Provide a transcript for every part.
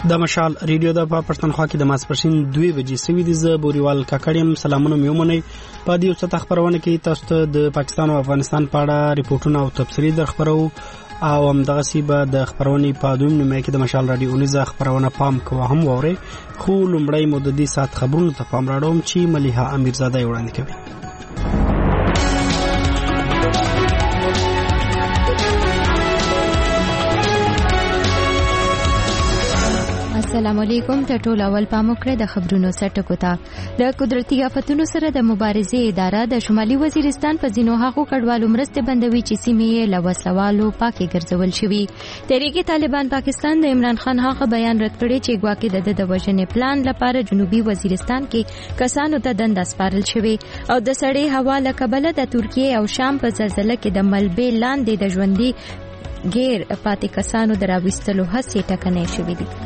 د مشال ریډیو د پښتونخوا کې د ماسپښین 2 بجې سوي د بوريوال کاکړیم سلامونه میومنې په دې وخت خبرونه کې تاسو ته د پاکستان او افغانستان په اړه ریپورتونه او تفصیلي درخبرو او همدغه سی به د خبرونې په دویم نیمه کې د مشال رادیو نيزه خبرونه پام کوه هم ووري خو لومړی مددي سات خبرونه ته پام راړوم چې مليحه امیرزاده وړاندې کوي. السلام علیکم. ته ټول اول پام وکړئ د خبرونو سرټکو ته. د قدرتي آفتونو سره د مبارزې اداره د شمالي وزیرستان په ځینو هغو کډوالو مرستې بندوي چې سیمې یې له وسلوالو پاکې ګرځول شوي. تحریک طالبان پاکستان د عمران خان هغه بیان رد کړی چې ګواکې د وژنې پلان لپاره جنوبي وزیرستان کې کسانو ته دنده سپارل شوی او د سړې هوا له کبله د ترکیه او شام په زلزلې کې د ملبې لاندې د ژوندۍ غیر پاتې کسانو دراوستلو هڅې ټکنۍ شوې دي.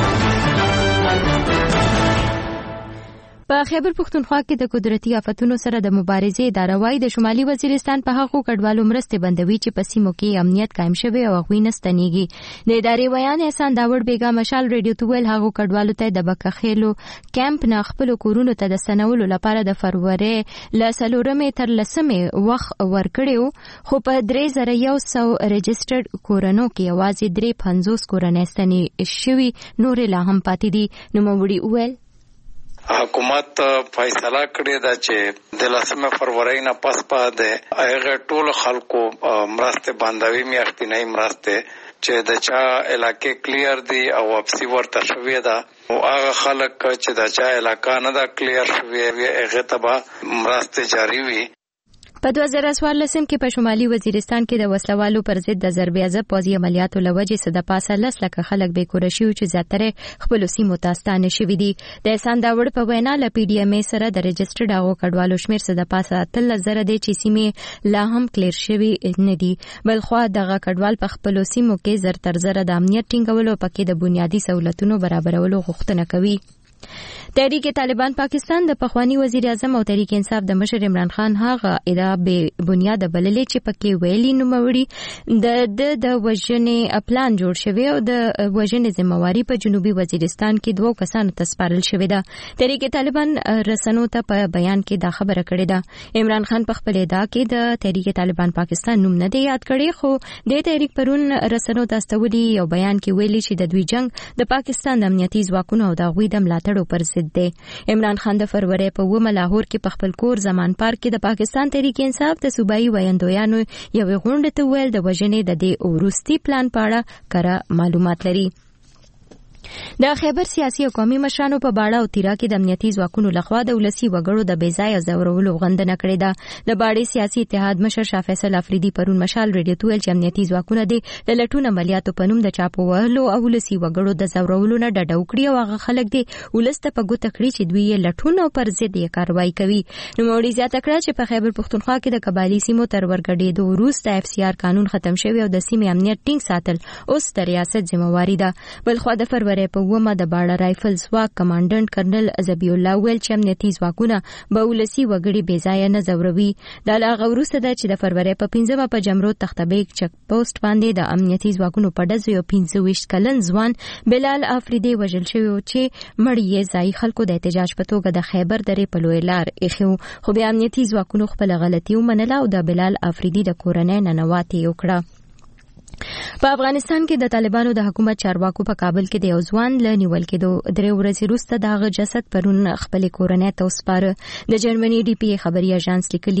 په خیبر پختونخوا کې د قدرتي آفتونو سره د مبارزې اداره وايي د شمالي وزیرستان په هغو کډوالو مرستې بندوي چې په سیمو کې امنیت قائم شوی او هغوی نه ستنېږي. د ادارې بیان احسان داوړ بیګا مشال ریډیو ته ویل هغو کډوالو ته د بکخېلو کیمپ نه خپل کورونو ته د سنولو لپاره د فروری له 4 تر 10 وخت ورکړیو خو په 3100 رجسټرډ کورونو کې یوازې 350 کورنۍ ستنې شوي نور لا هم پاتې دي. نوموړي ویل حکومت فیصله کړې ده چې د 10 فروری نه پس د هغه ټول خلکو مرسته باندې میاشتنۍ مرسته چې د چا علاقې کلیر دي او واپسی ورته شوې ده او هغه خلک چې د چا علاقې نه دا کلیر شوې هغه ته مرسته جاری وي. په 2014 کې په شمالي وزیرستان کې د وسلوالو پر ضد د ضربې عذاب پوځي عملیاتو لوجې صد پاسه 10 لک خلک به کور شي چې زیاتره خپل سیمو ته ستانه شوي دي. د احسان داوړ په وینا ل پی ډی ام ای سره د رجسټرډ هغو کډوالو شمیر صد پاسه 3000 دي چې سیمې لا هم کلیر شوي نه دي. بلخو دغه کډوال په خپل سیمو کې زر تر زر د امنیت ټینګولو پکې د بنیادی سہولتونو برابرولو غوښتنه کوي. تحریک طالبان پاکستان د پخوانی وزیر اعظم او تحریک انصاف د مشر عمران خان هغه ادعا به بنیاد بللې چې پکې ویلي نوموړي د وژنې پلان جوړ شوی او د وژنې ذمہواری په جنوبي وزیرستان کې 2 کسانو ته سپارل شوی ده. تحریک طالبان رسنو ته په بیان کې دا خبره کړې ده. عمران خان په خپل ادعا کې د تحریک طالبان پاکستان نوم نه دی یاد کړی خو د تحریک پرون رسنو ته استولي یو بیان کې ویلي چې د دوی جنگ د پاکستان د امنیتي ځواکونو او د غوي د ملاتړو پر ضد دی. عمران خان د فروری په 9 لاهور کې په خپل کور زمان پارک کې د پاکستان تحریک انصاف د صوبایي ویاندویانو یو غونډه ته ویل د وژنې د دې وروستي پلان په اړه کره معلومات لري. د خیبر سیاسي او قومي مشرانو په باړه او تیرا کې د امنیتي ځواکونو لخوا د ولسی وګړو د بیځای زورولو غندنه کړې ده. د باړې سیاسي اتحاد مشر شاه فیصل افریدي پرون مشال ریډیو ته ویل چې امنیتي ځواکونه د لټون عملیاتو په نوم د چاپو وهلو او ولسی وګړو د زورولو نه ډډه وکړي او هغه خلک دي ولسته په ګوته کړی چې دوی یې لټون او پر ضد یې کاروایی کوي. نوموړي زیاته کړه چې په خیبر پختونخوا کې د قبایلی سیمو تر ورګډېدو وروسته اف سی آر قانون ختم شوی او د سیمې امنیت ټینګ ساتل اوس د ریاست ذمہواری ده. بلخو د فروری په د باړه رایفل ځواک کمانډنټ کرنل ذبیح الله ویل چې امنیتي ځواکونه به ولسی وګړي بې ځایه نه زوروي. دا لا غوروسته ده چې د فروری په 15 په جمرود تختبیک چک پوسټ باندې د امنیتي ځواکونو په ډزو یو 25 کلن ځوان بلال افریدي وژل شوی چې مړ یې ځای خلکو د احتجاج په توګه د خیبر درې په لوی لار ایښو خو بیا امنیتي ځواکونو خپل غلطي ومنله او د بلال افریدي د کورنۍ ننواتې وکړه. په افغانستان کې د طالبانو د حکومت چارواکو په کابل کې د یو ځوان له نیول کېدو 3 ورځې وروسته دغه جسد پرون خپل کورنۍ ته وسپاره. د جرمني ډي پی خبري اژانس لیکلي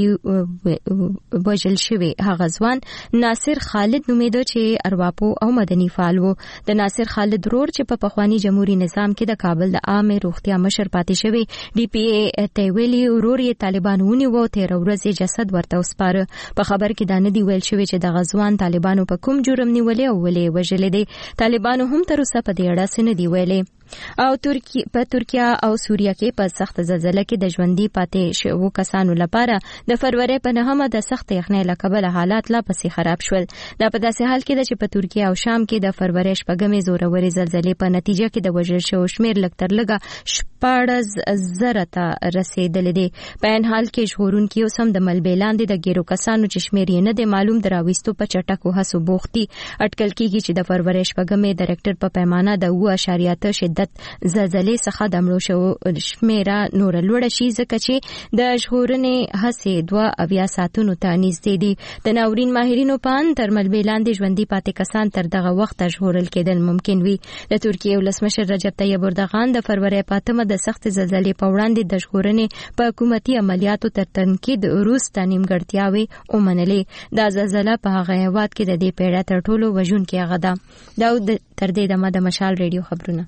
وژل شوی هغه ځوان ناصر خالد نومېده چې ارواپو او مدني فعال و. د ناصر خالد رور چې په پخوانی جمهوریت نظام کې د کابل د عامه روغتیا مشر پاتې شوی ډي پی ته ویلي ورور یې طالبانو ونیو 13 ورځې جسد ورته وسپاره. په خبر کې دا نه دی ویل شوی چې دغه ځوان طالبانو په کوم جرم نیولې او ولې وژلې دي. طالبانو هم تر اوسه په دې اړه څه نه دی ویلي. او په ترکیه او سوریه کې په سخت زلزلې کې د ژوندۍ پاتې شوو کسانو لپاره د فروری په 9 د سخت یخنۍ له کبله حالات لا پسې خراب شول. دا په داسې حال کې چې په ترکیه او شام کې د فروری 8 زورورې زلزلې په نتیجه کې د وژل شوو شمیر لږ تر لږه 14,000 ته رسیدلی دی. په ان حال کې ژغورونکي اوس هم د ملبې لاندې د ګیرو کسانو چې شمیر یې نه دی معلوم د راوستو په چټکو هڅو بوختي. اټکل کېږي چې د فروری 8 د ریکټر په پیمانه د 7.8 شدت زلزلې څخه د مړو شوو شمیره نور لوړه شي ځکه چې د ژغورنې هڅې 2 ساعتونو ته نږدې دي. د ناورین ماهرینو په اند تر ملبې لاندې ژوندي پاتې کسان تر دغه وخته ژغورل کېدل ممکن وي. د ترکیې ولسمشر رجب طیب اردوغان د فروری 8 د سخت زلزلې په وړاندې د ژغورنې په حکومتي عملیاتو تر تنقید وروسته نیمګړتیاوې ومنلې. دا زلزله په هغه هیواد کې د دې پیړۍ تر ټولو وژونکې هغه ده. دا تر دې دمه د مشال ریډیو خبرونه.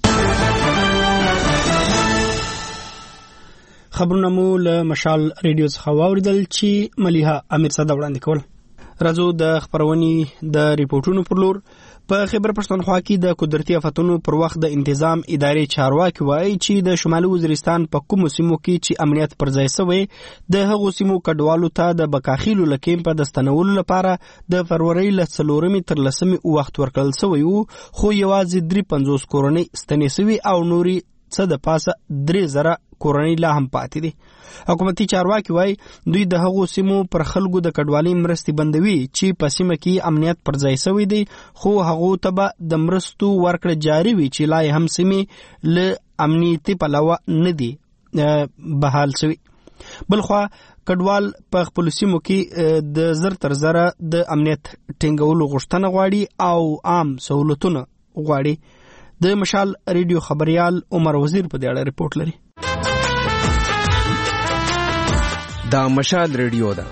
خبرونه مو له مشال ریډیو څخه واوریدل چې مليحه امیر صدا وړاندې کول. راځو د خبرونې د ریپورتونو پر لور. په خیبر پښتونخوا کې د قدرتي آفتونو پر وخت د انتظام ادارې چارواکي وایي چې د شمالي وزیرستان په کومو سیمو کې چې امنیت پر ځای شوی د هغو سیمو کډوالو ته د بکاخیلو لکیم په دستنولو لپاره د فروری له 4 تر 10 وخت ورکړل شوی وو، خو یوازې 350 کورنۍ ستنې شوي او نوري څه د پاسه 3000 کورنۍ لا هم پاتې دي. حکومتي چارواکي وایي دوی د هغو سیمو پر خلکو د کډوالۍ مرستې بندوي چې په سیمه کې امنیت پر ځای شوی دی، خو هغو ته به د مرستو ورکړه جاري وي چې لا هم سیمې له امنیتي پلوه نه دي بحال شوي. بلخوا کډوال په خپل سیمو کې د زر تر زره د امنیت ټینګولو غوښتنه غواړي او عام سہولتونه غواړي. د مشال ریډیو خبريال عمر وزیر په دې اړه ریپورت لري. دا مشال ریډیو ده.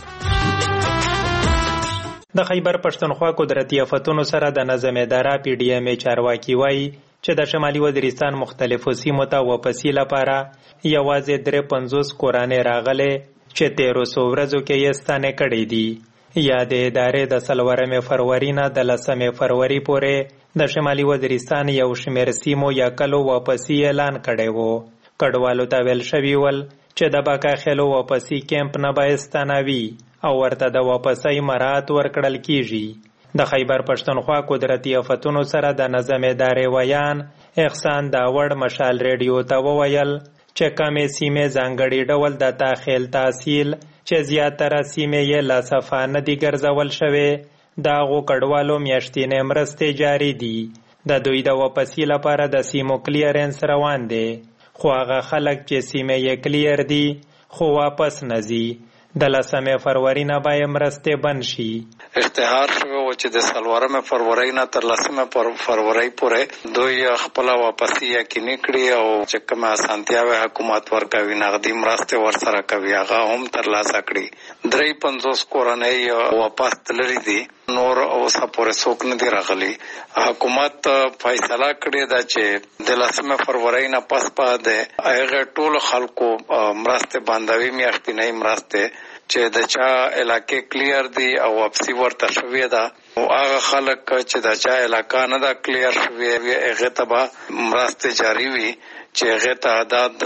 د خیبر پښتونخوا قدرتي آفتونو سره د نظم اداره پی ډی ایم چارواکي وایي چې د شمالي وزیرستان مختلفو سیمو ته واپسی لپاره یوازې 350 کورنۍ راغلي چې 1300 ورځو کې یې ستانه کړې دي. یا د ادارې د 4 فروری نه د 10 فروری پورې د شمالي وزیرستان یو شمیر سیمو یا کلو واپسی اعلان کړی وو. کډوالو ته ویل شوي ول چې د بکاخیلو واپسی کیمپ نه باید ستانوي او ورته د واپسی مراعات ورکړل کیږي. د خیبر پښتونخوا قدرتي آفتونو سره د نظم ادارې ویان احسان داوړ مشال ریډیو ته وویل چې کمې سیمې ځانګړي ډول د تاخیل تحصیل چې زیاتره سیمې یې لا صفا نه دي ګرځول شوې، د هغو کډوالو میاشتینې مرستې جاري دي. د دوی د واپسی لپاره د سیمو کلیرنس روان دی، خو هغه خلک چې سیمې یې کلیر دي خو واپس نه ځي. د 10 فروری نه باید مرستې بند شي. اشتهار شوی و چې د 4 فروری نه تر 10 فروری پورې دوی خپل واپسی یقیني کړي او چې کومه اسانتیاوې حکومت ورکوي نغدي مرستې ورسره کوي هغه هم ترلاسه کړي. 350 کورنۍ واپس تللي دي، نور اوسه پورې څوک نه دي راغلي. حکومت فیصله کړې ده چې د 10 فروری نه پس د هغه ټول خلکو مرستې بندوي میاشتنۍ مرستې چې د چا علاقې کلیر دي او واپسی ورته شوې ده او هغه خلک چې د چا علاقه نه ده کلیر شوې هغه ته به مرستې جاري وي چې هغه تعداد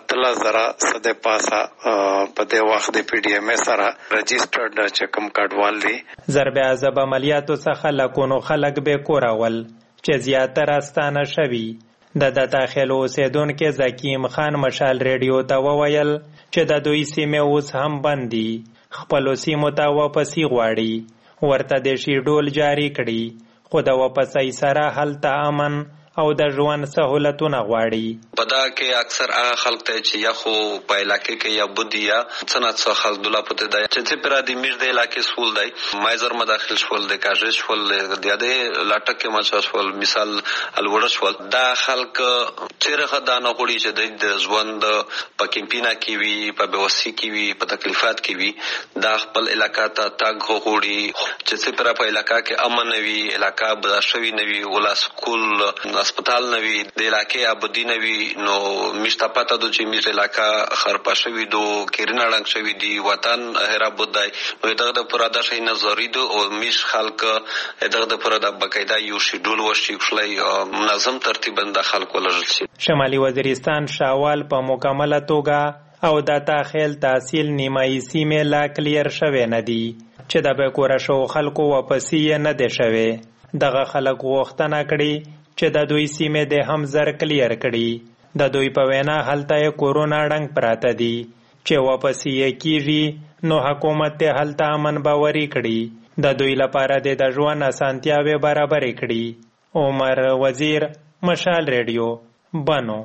8000 د پاسه په دې وخت د پی ډی ایم سره رجسټرډ چې کوم کډوال دي. ضرب عذاب عملیاتو څخه لکونو خلک به کورول چې زیاتره ستانه شوي. د داخلو اوسیدونکو زکیم خان مشال ریډیو ته وویل چې د دوی سیمې اوس هم بندي، خپل سیمو ته واپسی غواړي، ورته د شي ډول جاری کړي، خو د واپسی سره هلته امن او د ژوند سہولتونه غواړي. پدا کې اکثر هغه خلک ته چې یا خو په علاقې کې یا بودیا څنګه څه خلک دوله پته دی چې پر دې میر د علاقې سول دی مایزر مداخل شول د کاژ شول د دې لاټک مچ شول مثال الوړ شول دا خلک چیرې خدانه غوړي چې د ژوند په کمپینا کې وي په بوسي کې وي په تکلیفات کې وي دا خپل علاقې ته تاګ غوړي چې پر په علاقې کې امن وي علاقې بداشوي نوي ولا سکول هسپتال نه وي د علاقې ابدي نه وي نو مشته پته دو چې میز علاقه خرپه شوي دو کیرینه ړنګ شوي دي وطن هرابود دی نو دغه د پوره د شي نظری دو او میش خلک دغه د پوره د بقایده یو شیډول وشي خلای منظم ترتیب د خلکو لږ شي. شمالي وزیرستان شاوال په مکمله توګه او د تاخیل تحصیل نیمایي سیمې لا کلیر شوی نه دي چې د بیکوره شو خلکو واپسی نه دی شوی. دغه خلک غوښتنه کړي چې د دوی سیمې د هم زر کلیر کړي. د دوی په وینا هلته کورونا ړنګ پراته دي چې واپسی کیږي نو حکومت ته هلته امن باوري کړي د دوی لپاره د ژوند اسانتیاوې برابرې کړي. عمر وزیر، مشال ریډیو، بنو.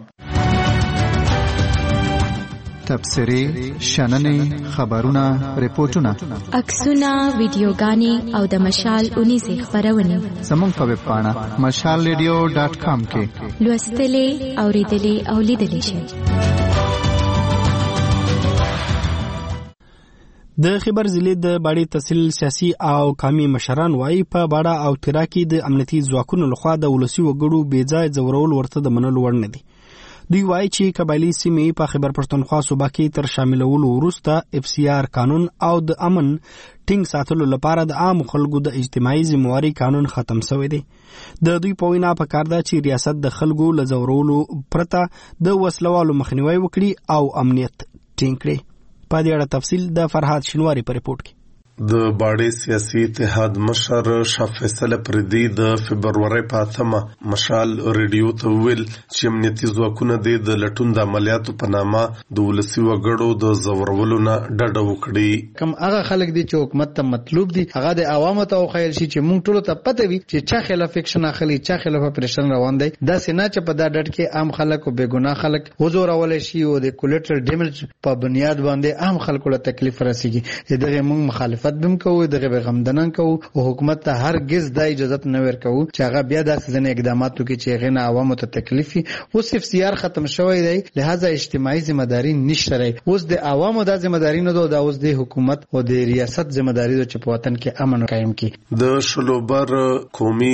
تبصرې، شننې، خبرونه، ریپورتونه، عکسونه، ویډیوګانې او د مشال اونیزې خپرونې زموږ په ویب پاڼه mashalradio.com کې لوستلې، اورېدلې او لیدلې شئ. د خیبر ضلع د باړې تحصیل سیاسي او قومي مشران وایي په باړه او تیرا کې د امنیتي ځواکونو لخوا د ولسي وګړو بې ځای ځورول ورته د منلو وړ نه دي. دوی وایي چې قبایلي سیمې په خیبر پښتونخوا صوبه کې تر شاملولو وروسته FCR قانون او د امن ټینګ ساتلو لپاره د عام خلکو د اجتماعي ذمہواري قانون ختم شوی دی. د دوی په وینا پکار ده چې ریاست د خلکو له ځورولو پرته د وسلوالو مخنیوي وکړي او امنیت ټینګ کړي. په دې اړه تفصیل د فرهاد شینواری په ریپورت کې. د باړې سیاسي اتحاد مشر شاه فیصل پردي د فبروري په 8 مشال ریډیو ته ویل چې امنیتي ځواکونه د لټون د عملیاتو په نامه د ولسي وګړو د زورولو نه ډډه وکړي. کوم هغه خلک دي چې حکومت ته مطلوب دي هغه د عوامو ته خیال شي چې موږ ټول ته پته وي چې چا خلاف اکشن اخلي، چا خلاف اپریشن روان دی. دا سینا چې په دا ډډ کې عام خلک او بے ګناه خلک وزورول شي او د کولیټرل ډیمیج په بنیاد باندې عام خلکو له تکلیف رسیږي. دغه موږ مخالفت بم کوو، دغه غمدنن کوو او حکومت ته هرگز د اجازه نه ورکوو چې هغه بیا داسې ځنې اقدامات وکړي چې هغه نه عوامو ته تکلیف وي. اوس FCR ختم شوی دی، لہذا اجتماعي ذمہداري نشته. اوس د عوامو د ذمہداري نه ده، اوس د حکومت او د ریاست ذمہداري ده چې په وطن کې امن قائم کړي. د شلوبر قومي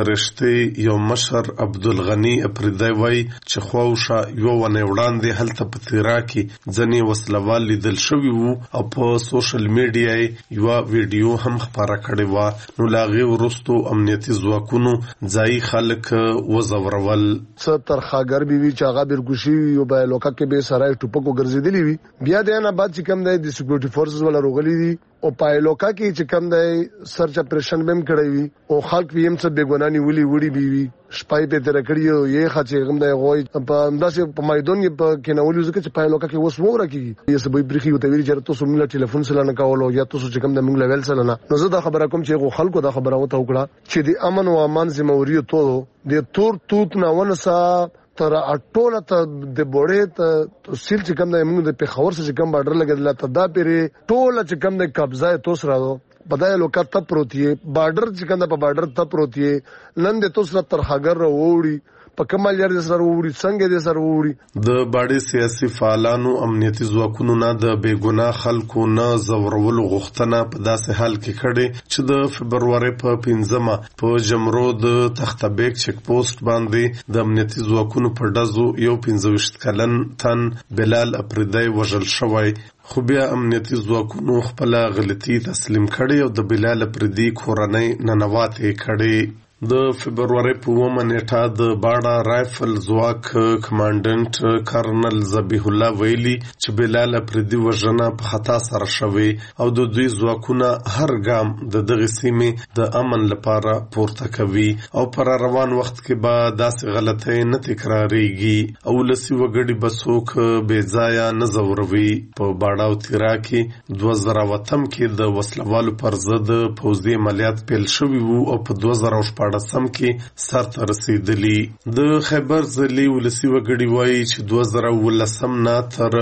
سرشتي یو مشر عبدالغنی افریدی وای چې خواوشه یو ونه وړاندې هلته په تیرا کې ځنې وسلوال لیدل شوي وو او په سوشل میډیا یو ویډیو هم خبره کړې و. نو لاغي ورستو امنیتي ځواکونو ځای خلک وزورول. تر خاګر بي وی چې هغه برګوشي یو په لوکا کې به سړی ټوپکو ګرځېدلی وي. بیا د نه بعد چې کوم د سکیورټي فورسز ولا روغلي دي او په لوکا کې چې کوم د سرچ اپریشن بم کړی وي او خلک ویم څه بیګونانی ولي وړي بي وي شپای په تر کړیو یې خاطر غم د غوي په انداسه په میدان کې کې نو ولې ځکه چې په لوکا کې وس وره کیږي. یې سبې برخي او تویل چې تاسو موږ ټلیفون سره نه کاولو یا تاسو چې کوم د موږ لیول سره نه. نو زه دا خبره کوم چې خلکو دا خبره وته وکړه چې د امن او امان ذمہواری ته د تور توت نه ونسا تر اټوله ته د بوړې ته سیل چې کوم د موږ د پیښور څخه کوم بارډر لګیدل ته دا پیری ټوله چې کوم د قبضه توس راو بدای لوکا تپ پروتي بارډر چې کوم په بارډر تپ پروتي نن د توس تر هاګر وروړي په کمال یار د سره ووري څنګه د سره ووري. د باړې سیاسي فعالانو امنیتي ځواکونو نه د بیګناه خلکو نه زورولو غوښتنه په داسې حال کې کړي چې د فبروري په 15 په جمرو د تختبیک چک پوسټ باندې د امنیتي ځواکونو په ډزو یو 25 کلن تن بلال افریدی وژل شوی. خو بیا امنیتي ځواکونو خپل غلطي تسلیم کړي او د بلال افریدی کورنۍ ننواتې کړي. د فبروري په 1 نیټه د باړه رایفل ځواک کمانډنټ کرنل ذبیح الله ویلي چې بلال افریدی وژنه په خطا سره شوی او د دوی ځواکونه هر ګام د دغه سیمې د امن لپاره پورته کوي او پر روان وخت کې به داسې غلطۍ نه تکراریږي او لسی وګړي بسوک بې ځایه نه زوروي. په باړه او تیرا کې 2008 کې د وسلوالو پر ضد پوځي عملیات پیل شوي وو او په 2014 سم کې سر ته رسیدلی. د خیبر ضلع ولسی وګړي وایي چې 2019 نه تر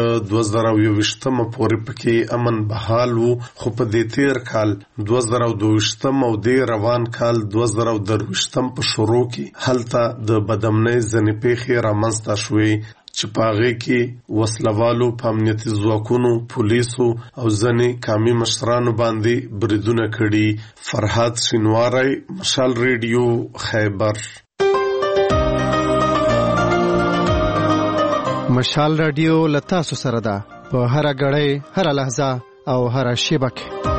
2021 پورې پکې امن بحال وو، خو په دې تیر کال 2022 او د روان کال 2023 په شروع کې هلته د بدامنۍ ځنې پیښې رامنځته شوې چې پاغه کې وسلوالو په امنیتي ځواکونو، پولیسو او ځنې قومي مشرانو باندې بریدونه کړي. فرهاد شینواری، مشال ریډیو، خیبر. مشال رادیو لتاسو سره ده په هر غړی هر لحظه او هر شیبه کې.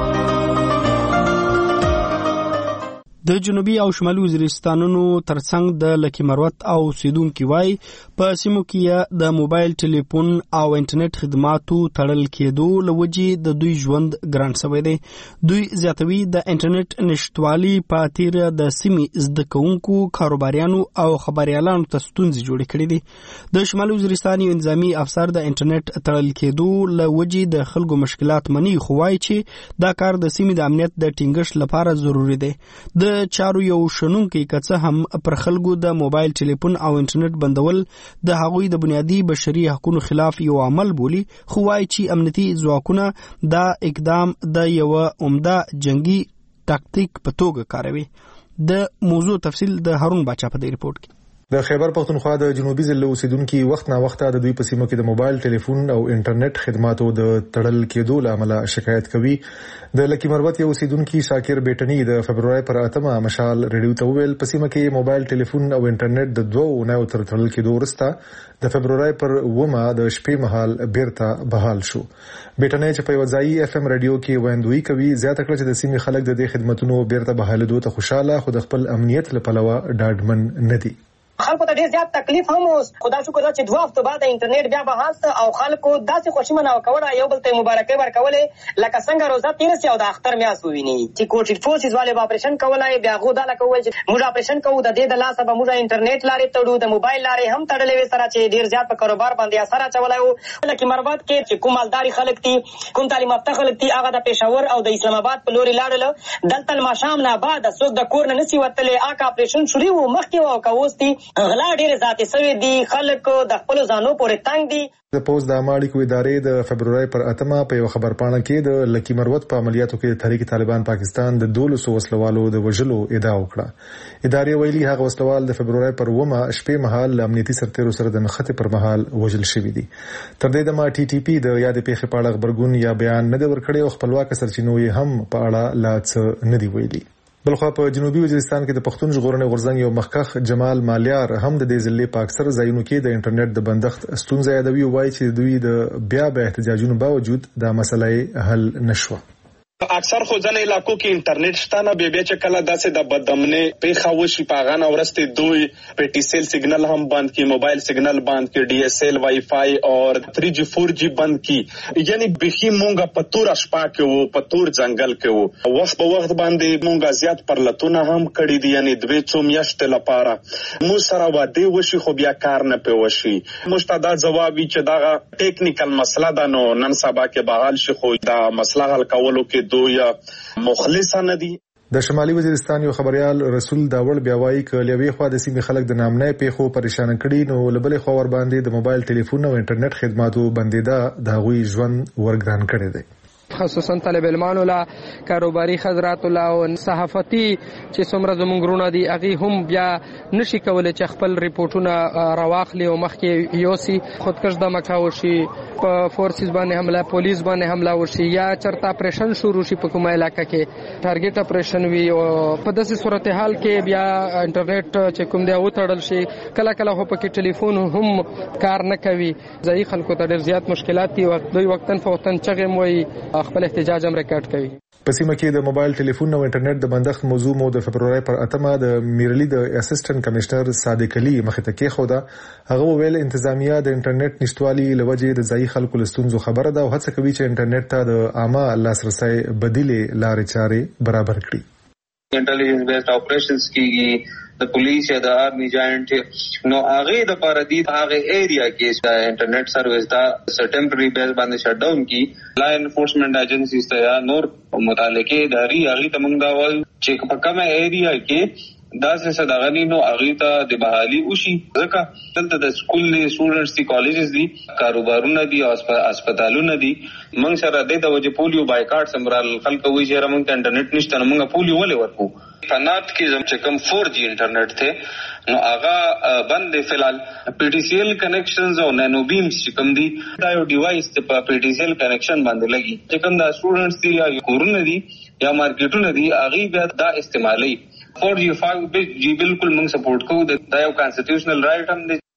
د جنوبي او شمالي وزیرستانونو ترڅنګ د لکی مروت او سیدونکو وای په سیمو کې د موبایل ټلیفون او انټرنیټ خدماتو تړل کېدو لوجي د دوی ژوند ګران شوی دی. دوی زیاتوي د انټرنیټ نشټوالي په تیر د سیمې زده کوونکو کاروباریانو او خبريالانو ته ستونزې جوړې کړې دي. د شمالي وزیرستان یو نظامی افسر د انټرنیټ تړل کېدو لوجي د خلکو مشکلات مني خو وای چې دا کار د سیمې د امنیت د ټینګښت لپاره ضروری دی. د چارو یو شنونکي کڅه هم پر خلکو د موبایل ټلیفون او انټرنیټ بندول د هغوی د بنیادی بشري حقوقو خلاف یو عمل بولی خو وايي چې امنیتي ځواکونه دا اقدام د یو عمده جنگي تاکتیک په توګه کاروي. د موضوع تفصیل د هارون باچا په دې ریپورت کې. د خیبر پختونخوا د جنوبي ضلع اوسیدونکو وخت نا وخت د دوی په سیمو کې د موبایل ټلیفون او انټرنیټ خدماتو د تړل کېدو لامل شکایت کوي. د لکی مروت یو اوسیدونکو شاکر بیٹنی د فبرवरी پر 8 مشال ریډیو ته ویل په سیمه کې موبایل ټلیفون او انټرنیټ د دوه نه تر تړل کېدو وروسته د فبرवरी پر 9 د شپې مهال بیرته بحال شو. بیٹنی چې په وځای اف ام ریډیو کې ویندوي کوي زیاته کړه چې د سیمې خلک د دې خدماتونو بیرته بحالېدو ته خوشاله خو د خپل امنیت لپاره ډاډمن نه دي. خلکو ته ډیر زیات تکلیف هم اوس خدا شکر چې 2 هفته بعد انټرنیټ بیا بحال او خلکو داسې خوشمنه وکړه یو بل ته مبارکي ورکولې لکه څنګه روزه تیر سي او د اختر میاس وویني چې کوټ فورسز والے اپریشن کولای بیا غو دا لکه ول چې موږ اپریشن کوو د دې د لاسه به موږ انټرنیټ لارې تړو د موبایل لارې هم تړلې سره چې ډیر زیات په کاروبار باندې اثر اچولای لکه مروت کې چې کوم مالداري خلک دي کوم تعلیم یافته خلک دي هغه د پېښور او د اسلام آباد په لوري لاړل دلته ماشام نه بعد څوک د کور نه نسی وتلې اکا اپریشن شروع و مخکې او کوستي غلا ډیر ذاتي سوي دي خلک د خپل ځانو پورې تنگ دي. د پوز د اماړي کوي ادارې د فبرवरी پر 8 په یو خبر پاڼه کې د لکی مروت په عملیاتو کې تحریک طالبان پاکستان د 200 وسلوالو د وژلو ادعا وکړه. ادارې ویلي هغه وسلوال د فبرवरी پر 9 شپې مهال امنیتي سرتیرو سره د نخښه پر مهال وژل شوی دي. تر دې دمه ټي ټي پی د یاد پیښې په اړه خبرګون یا بیان نه دی ورکړی او خپلواک سرچینو یې هم په اړه لا څه نه دی ویلي. بلخو په جنوبي وزیرستان کې د پښتون ژغورنې غورځنګ یو مخکخ جمال مالیار هم د دې ضلع په اکثر ځایونو کې د انټرنیټ د بندښت ستونزې یادوي او وایي چې دوی د بیا احتجاجونو باوجود دا مسله حل نشوه. اکثر خو ځنه علاقو کې انټرنیټ شته نه به چې کله داسې د بدامنه پیښه وشي په غاڼه ورسته دوی په ټي سیل سیګنل هم بند کی موبایل سیګنل بند کی ډي اس ال وای فای او 3G 4G بند کی یعنی بخي مونږه په تور شپه کې وو په تور ځنګل کې وو وخت په وخت باندې مونږه زیات پرلتونه هم کړی دي یعنی دوی څو میاشتې لپاره مو سره واده وشي خو بیا کار نه پي وشي مستعد جوابي چې دا ټیکنیکل مسله ده نو نن سبا کې بحال شي خو دا مسله حل کولو کې دوی مخلصانه دي. د شمالي وزیرستان یو خبريال رسول داول بیا وایي ک لوي خو د سیمې خلک د نامنې پیښو پریشان کړي نو لبلې خو ور باندې د موبایل ټلیفون او انټرنیټ خدماتو بندیدا د غوي ژوند ورګران کړي دي. خصوصا طالب علمانو لا کاروباري حضرات لا او صحافتي چې څومره زمونږونه دي اغي هم بیا نشي کولای چې خپل ریپورتونه راواخلي او مخکې یوسي خودکش د مکاو شي په فورسز باندې حمله پولیس باندې حمله وشي یا چرته اپریشن شروع شي په کومه علاقې کې ټارګټ اپریشن وي او په داسې صورتحال کې بیا انټرنیټ چې کوم دی او تړل شي کله کله هو په کې ټلیفون هم کار نه کوي ځای خلکو ته ډېر زیات مشکلات دي وخت دوی وختن فوتن چغم وي خپل احتجاج هم ریکارډ کوي. په سیمه کې د موبایل ټلیفون او انټرنیټ د بندښت موضوع مو د فبرवरी پر 8 د میرلی د اسسټنټ کمشنر صادق علي مخې ته کې خوده هغه ویل انتظامیه د انټرنیټ نشټوالي لوجه د ځای خلکو لستونزو خبره ده او هڅه کوي چې انټرنیټ ته د عامه لاسرسي بدیلې لارې چارې برابر کړي. انټيليجنس بیسډ اپریشنز کیږي د پولیس یا د آرمي جاینټ نو هغه د پاردی هغه ایریا کې د انټرنیټ سرویس دا ټیمپرری بیس باندې شټ ډاون کی لا انفورسمنت ایجنسیز ته یا نور متعلقه اداري هغه ته موږ دا وایو چې په کومه ایریا کې دا څه صداغنی نو هغه ته د بحالي وشي ځکه دلته د سکول سټوډنټس دي کالجز دي کاروبارونه دي او هسپتالونه دي موږ سره د وجه پولیو بایکاټ سمرال خلک وایي چې موږ انټرنیټ نشته نو موږ پولیو ولې ورکو فنات کې زم چې کوم 4G انټرنیټ ته نو هغه بند فلال پی ټی سی ایل کنیکشنز او نانو بیمز چې کوم دي دا یو ډیوایس ته په پی ټی سی ایل کنیکشن باندې لګي چې کوم دا سټوډنټس دي یا کورونه دي یا مارکیټونه دي هغه بیا دا استعمالي 4G 5G بالکل موږ سپورټ کوو دا یو کانسټیټیوشنل رائټ هم دی.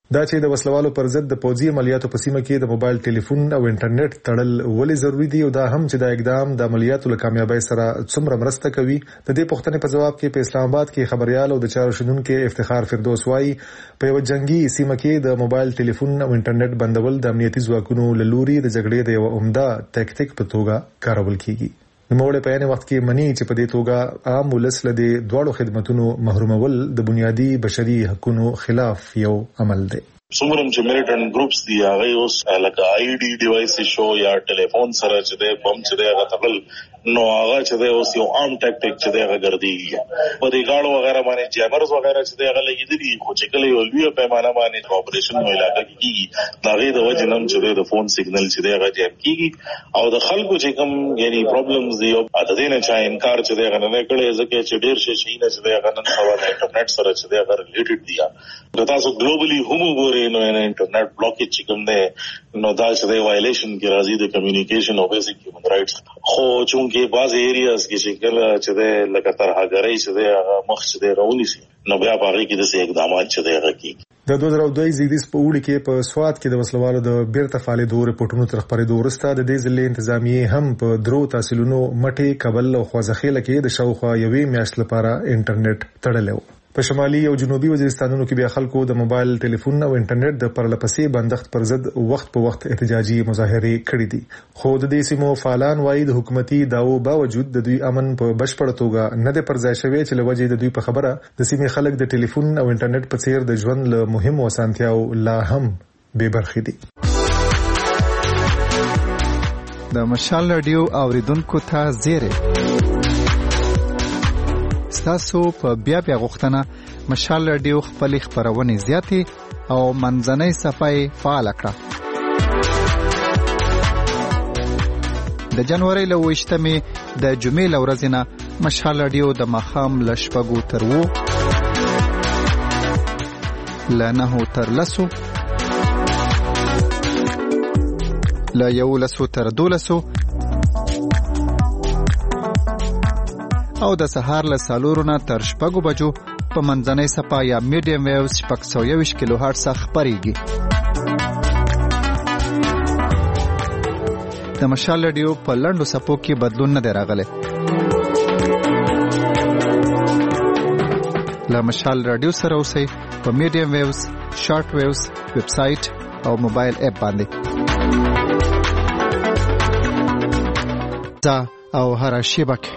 دا چې د وسلوالو پر ضد د پوځي عملیاتو په سیمه کې د موبایل ټلیفون او انټرنیټ تړل ولې ضروری دي او دا هم چې دا اقدام د عملیاتو له کامیابی سره څومره مرسته کوي، د دې پوښتنې په جواب کې په اسلام آباد کې خبريال او د چارو شنونکو افتخار فردوس وايي په یو جنگي سیمه کې د موبایل ټلیفون او انټرنیټ بندول د امنیتي ځواکونو له لوري د جګړې د یو عمده ټاکټیک په توګه کارول کیږي. نوموړی په یانه وخت کې مني چې په دې توګه عام ولس له دې دواړو خدماتونو محرومول د بنیادی بشري حقوقو خلاف یو عمل دی. څومره چې ملیټنټ ګروپس دي هغه اوس لکه آی ډي ډیوایس شو یا ټلیفون سره چې د بم چې د غتبل نو هغه چې د اوس یو عام ټاکټیک چې د غردي په دې گاړو وغیرہ باندې جیمرز وغیرہ چې د غلې دي خو چې کله یو لوی پیمانه باندې اپریشن نو علاقه کیږي دا غي د وجه نم چې د فون سیګنل چې د غجم کیږي او د خلکو چې کوم یعنی پرابلمز دی او د دې نه چا انکار چې د غننه کړي ځکه چې ډیر شي نه چې د غنن سوا د انټرنیټ سره چې د غیر ریلیټډ دي دا تاسو ګلوبلی هم وګورئ نو انټرنیټ بلاکیج چې کوم دی نو دا چې د وایلیشن کې راځي د کمیونیکیشن او بیسیک هیومن رائټس خو چونکه بعض ایریاز کې چې کله چې د لکه ترهګرۍ چې د مخ چې د راونی سي نو بیا په هغه کې د اقدامات چې د غکی د 2002 زیږدیز په وړي کې په سواد کې د وسلوالو د بیرته فعالیدو رپورټونو تر خبرېدو وروسته د دې ځلې انتظامیه هم په درو تحصیلونو مټي کابل او خوځخېله کې د شاوخوا یوې میاشت لپاره انټرنیټ تړلی و. په شمالي او جنوبي وزیرستانونو کې بیا خلکو د موبایل ټلیفون او انټرنیټ د پرلپسې بندښت پر ضد وخت په وخت احتجاجي مظاهرې کړې دي. خو د دې سیمو فعالان وايي د حکومتي داو باوجود د دوی امن په بشپړه توګه نه د پرځای شوی چې لوجې د دوی په خبره د سیمې خلک د ټلیفون او انټرنیټ په څیر د ژوند له مهمو اسانتیاو لا هم بې برخې دي. د مشال رادیو اوریدونکو ته زیری تاسو په بیا غوښتنه مشال رادیو خپل خبرونه زیاتې او منځنۍ صفحه فعال کړه. د جنوري له 28مې د جمعې له ورځې نه مشال رادیو د مخام له شپږو تر 9 له 9 تر 10 له 11 تر 12 او د سهار له 4 نه تر 6 بجو په منځنۍ صفحه یا میډیم ویوز 621 کیلو هرتز خبريږي. د مشال رادیو په لنډو صفو کې بدلون نه دی راغلی. له مشال رادیو سره اوسئ په میډیم ویوز، شارټ ویوز، ویب سټ او موبایل اپ باندې. دا او هر شبکه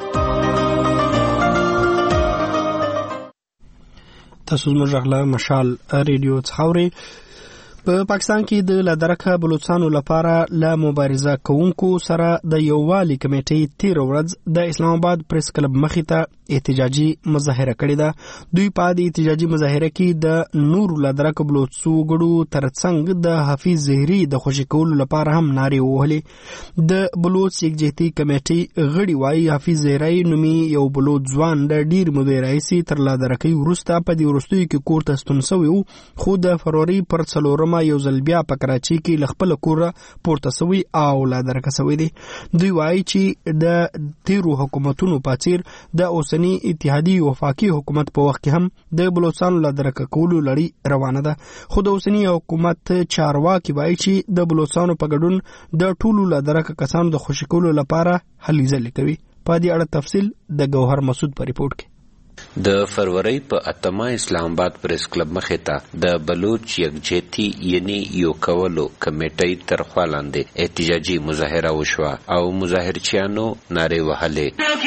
تاسو زموږ غلا مشال ریډیو څخاوري. په پاکستان کې د لادرکه بلوچستانو لپاره لا مبارزه کوونکو سره د یووالي کمیټې 13 ورځ د اسلام آباد پریس کلب مخې ته احتجاجي مظاهره کړې ده. دوی په دې احتجاجي مظاهره کې د نور لادرکه بلوچستو غړو ترڅنګ د حفیظ زهري د خوشی کولو لپاره هم نارې وهلې. د بلوچ یکجهتي کمیټې غړي وايي حفیظ زهري نومي یو بلوچ ځوان د ډیر مودې راځي تر لادرکه ورسته په دې ورستوي کې کوړه ستون سوی خو د فروری پر څلورم یو ځل بیا په کراچي کې لخپل کوره پورته سوی او لادرکه سوی دي. دوی وايي چې د تیرو حکومتونو په څیر د اوسنی اتحادی وفاقي حکومت په وخت کې هم د بلوچستان لادرکه کولو لړۍ روانه ده. خو د اوسنی حکومت چارواکي وايي چې د بلوچستان په ګډون د ټولو لادرکه کسانو د خوشی کولو لپاره هلې ځلې کوي. په دې اړه تفصیل د گوهر مسعود په ریپورت کې. د فروری په 8 اسلام آباد پریس کلب مخې ته د بلوچ یکجهتي یعنی یو کولو کمیټې تر خوا لاندې احتجاجي مظاهره وشوه او مظاهرچیانو نارې وهلې.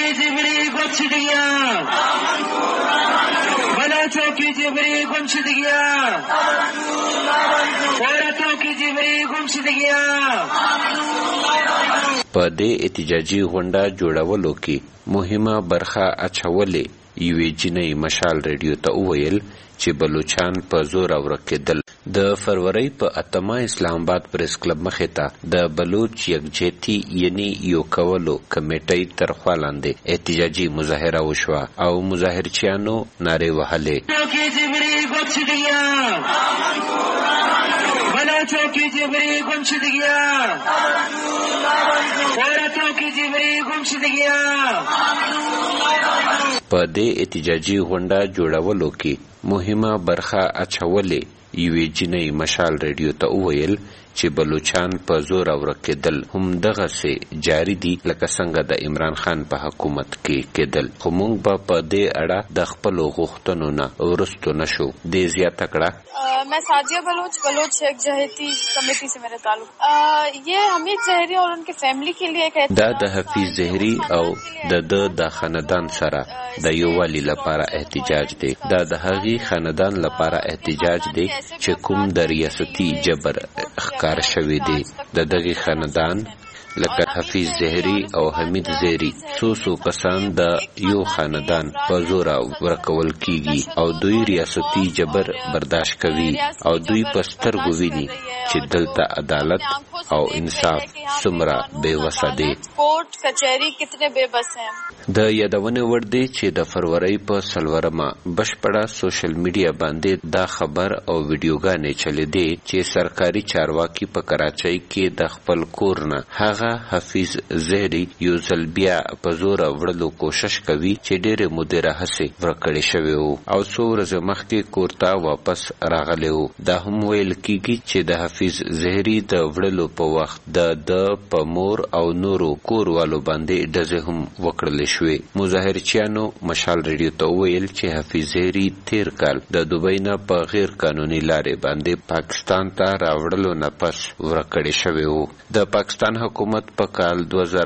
په دې احتجاجي غونډه جوړولو کې مهمه برخه اچولې یوې جنۍ مشال ریډیو ته وویل چې بلوچان په زور ورکېدل. د فروری په 8 اسلام آباد پریس کلب مخې ته د بلوچ یکجهتي یعنی یو کولو کمیټې تر خوا لاندې احتجاجي مظاهره وشوه او مظاهرچیانو نارې وهلې. په دې احتجاجي غونډه جوړولو کې مهمه برخه اچولې یوې جنۍ مشال ریډیو ته وویل چې بلوچان په زور ورکېدل هم دغسې جاری دي لکه څنګه د عمران خان په حکومت کې کېدل، خو موږ به په دې اړه د خپلو غوښتنو نه وروستو نشو. دې زیاته کړه मैं साजिया बलोच शेख जहेती कमेटी से मेरा ताल्लुक। ये हमीद ज़हरी और उनके फैमिली के लिए دا د حفیظ زهری او د خاندان سره د یووالي لپاره احتجاج دی. دا د هغې خاندان لپاره احتجاج دی چې کوم د ریاستي جبر ښکار شوی دی. د دغې خاندان لکه حفیظ زهری او حمید زهری څو کسان د یو خاندان په زور ورکول کیږي او دوی ریاستي جبر برداشت کوي او دوی په سترګو ویني چې دلته عدالت او انصاف څومره بې وسه دی. د یادونې وړ دی چې د فروری په 4 بشپړه سوشل میډیا باندې دا خبر او ویډیوګانې چلیدې چې سرکاري چارواکي په کراچۍ کې د خپل کور نه هغه حفیظ زهری یو ځل بیا په زور وړلو کوشش کوي چې ډېرې مودې راهیسې ورکړی شوی و او څو ورځې مخکې کور ته واپس راغلی و. دا هم ویل کیږي چې د حفیظ زهری د وړلو په وخت د په مور او نورو کوروالو باندې ډزې هم وکړلې شوې. مظاهرچیانو مشال ریډیو ته وویل چې حفیظ زهری تیر کال د دوبۍ نه په غیر قانوني لارې باندې پاکستان ته راوړلو نه پس ورکړی شوی و. د پاکستان حکومت په کال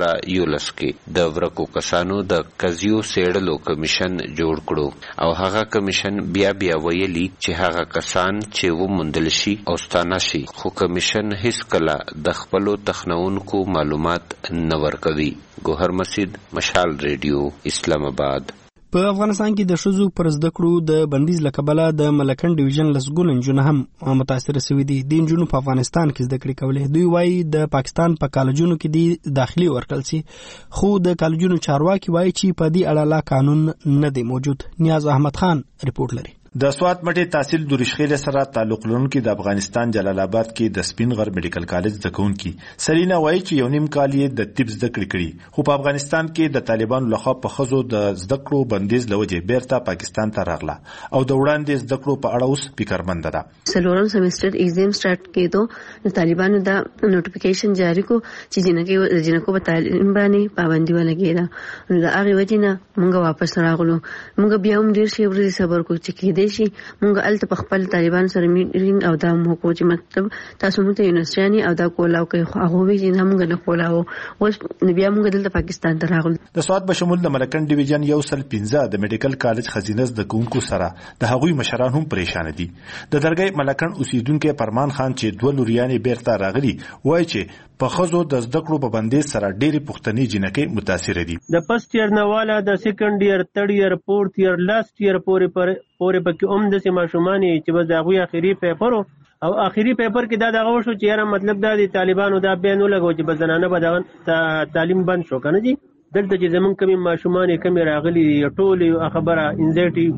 2011 کې د ورکو کسانو د قضیو څېړلو کمیشن جوړ کړو او هغه کمیشن بیا ویلي چې هغه کسان چې وموندل شي او ستانه شي، خو کمیشن هیڅ کله د خپلو تخنونکو معلومات نه ورکوي. ګوهر مسجد، مشال ریډیو، اسلام آباد. په افغانستان کې د ښځو پر زده کړو د بندیز له کبله د ملکن ډیویژن لسګونه نجونې هم متاثره شوي دي. د نجونو په افغانستان کې زده کړې کولې. دوی وایي د پاکستان په کالجونو کې د داخلي ورکړل شي، خو د کالجونو چارواکي وایي چې په دې اړه لا قانون نه دی موجود. نیاز احمد خان رپورټ لري. د سوات مټي تحصیل د رشخیل سره تعلق لرونکي د افغانستان جلال آباد کې د سپین غر میډیکل کالج زده کوونکي سلینا وایي چې یو نیم کال یې د طب زده کړې، خو په افغانستان کې د طالبانو لخوا په ښځو د زده کړو بندیز لوجې بیرته پاکستان ته راغله او د وړاندې زده کړو په اړه اوس فکرمند ده. سلورم سیمستر ایگزام سٹارټ کېدو د طالبانو د نوټیفیکیشن جاری کو چې جنکو په تعلیم باندې پابندي ولګېده. نو د هغې وجې نه موږ واپس راغلو. موږ بیا هم ډېر شی ورځې صبر کوو چې کېدای شي موږ الته په خپل طالبان سره میټینګ او دا مو کو چې مطلب تاسو موږ ته یونیورسيټي او دا کولاو کوي، خو هغه وی چې موږ نه کولاو. اوس بیا موږ دلته پاکستان ته راغلو. د سوات بشمول د ملکن ډیویژن 115 د میډیکل کالج خزینه د کوونکو سره د هغوی مشران هم پریشان دي. د درګۍ ملکن اوسیدونکو فرمان خان چې دوه لوریانې بیرته راغلي وایي چې په خزو د زده کړو په بندیز سره ډېری پښتني جنکې متاثر دي. د فرست ایئر نه والا د سیکنډ ایئر، تھرډ ایئر، فورث ایئر، لاست ایئر پورې پکې د ماشومان چې بس د هغوی اخري پیپر او اخري پیپر کې دا دغه شو چې یاره مطلب دا د طالبانو دا بیان ولګو چې بس زنانه به دغه تعلیم بند شو کنه جی. دلته چې زمونږ کمی ماشومان کمی راغلي ټول خبره انزایټي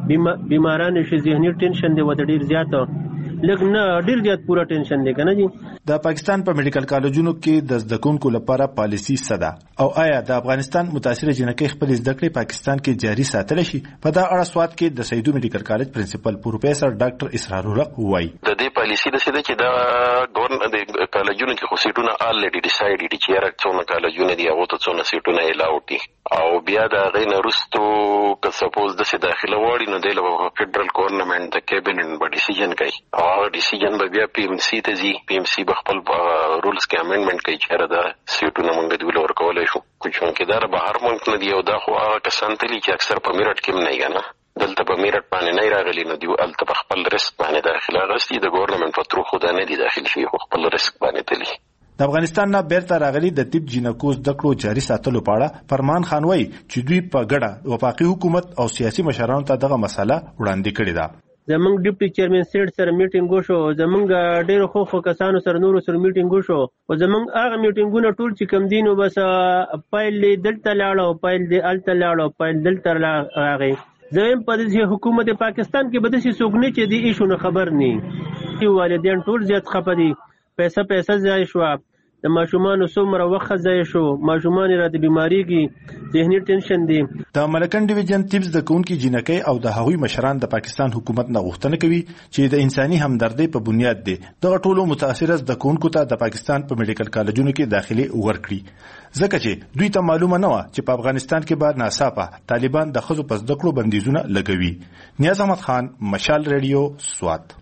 بیماران شي، ذهني ټینشن دی وته ډیر زیات لږ نه ډیر زیات پورا ټینشن دی کنه جی. د پاکستان په میډیکل کالجونو کې د زده کوونکو لپاره پالیسی صدا او آیا د افغانستان متاثر جنکې خپل زده کړې پاکستان کې جاری ساتل شي؟ په دا اړه سوات کې د سیدو میډیکل کالج پرنسپل پروفیسور ډاکټر اسرار الحق وایي د دې پالیسی د څه چې دا ګورنمنت د کالجونو کې خو سیټونه الریډي ډیسایډ دي چې یاره څونه کالجونه دي هغه ته څونه سیټونه الاو دي او بیا دا غي نه رستو که سپوز د سي داخله وړي نو د فدرال ګورنمنت د کابینټ په ډیسیژن کوي او هغه ډیسیژن به بیا پی ایم سی ته ځي. پی ایم سی به خپل رولز کې امندمنت کوي چې دا سیټونه موږ د ویل ورکولای شو. کوم کې دا بهر ملک نه دی او دا خو هغه کسان تلي چې اکثر په میرټ کې نه یې نه دلته په میرټ باندې نه راغلي نو دی الته په خپل ریسک باندې داخله غوښتي د ګورنمنت په تر خو دا نه دی داخل شي خو خپل ریسک باندې تلي. د افغانستان نه بیرته راغلي د طب جینکو زده کړو جاري ساتلو په اړه فرمان خان وایي چې دوی په ګډه وفاقي حکومت او سیاسي مشرانو ته دغه مسله وړاندې کړې ده. زمونږ ډیپټي چیرمن سیټ سره میټینګ وشو، زمونږ ډېر خو کسانو سره نورو سره میټینګ وشو او زمونږ هغه میټینګونه ټول چې کم دي نو بس پایل دلته لاړو، پایل دې الته لاړو، پایل دلته راغی. زم په دې حکومت پاکستان کې به داسې څوک نه چې دې ایشو نه خبر نه وي. والدین ټول زیات خپه دي، پیسې ځای شو، د ماشومان څومره وخت ځای شو، ماشومان را د بیماری کې ذهني ټینشن دی. د ملکن ډیویژن تیپس د کونکي جنکی او د هغوی مشران د پاکستان حکومت نه غوښتنه کوي چې د انساني همدردۍ په بنیاد دی دغه ټولو متاثره د کونکو ته د پاکستان په میډیکل کالجونو کې داخلي ورکړي، ځکه چې دوی ته معلومه نه و چې په افغانستان کې به ناڅاپه طالبان د ښځو په زده کړو بندیزونه لګوي. نیاز احمد خان، مشال ریډیو، سوات.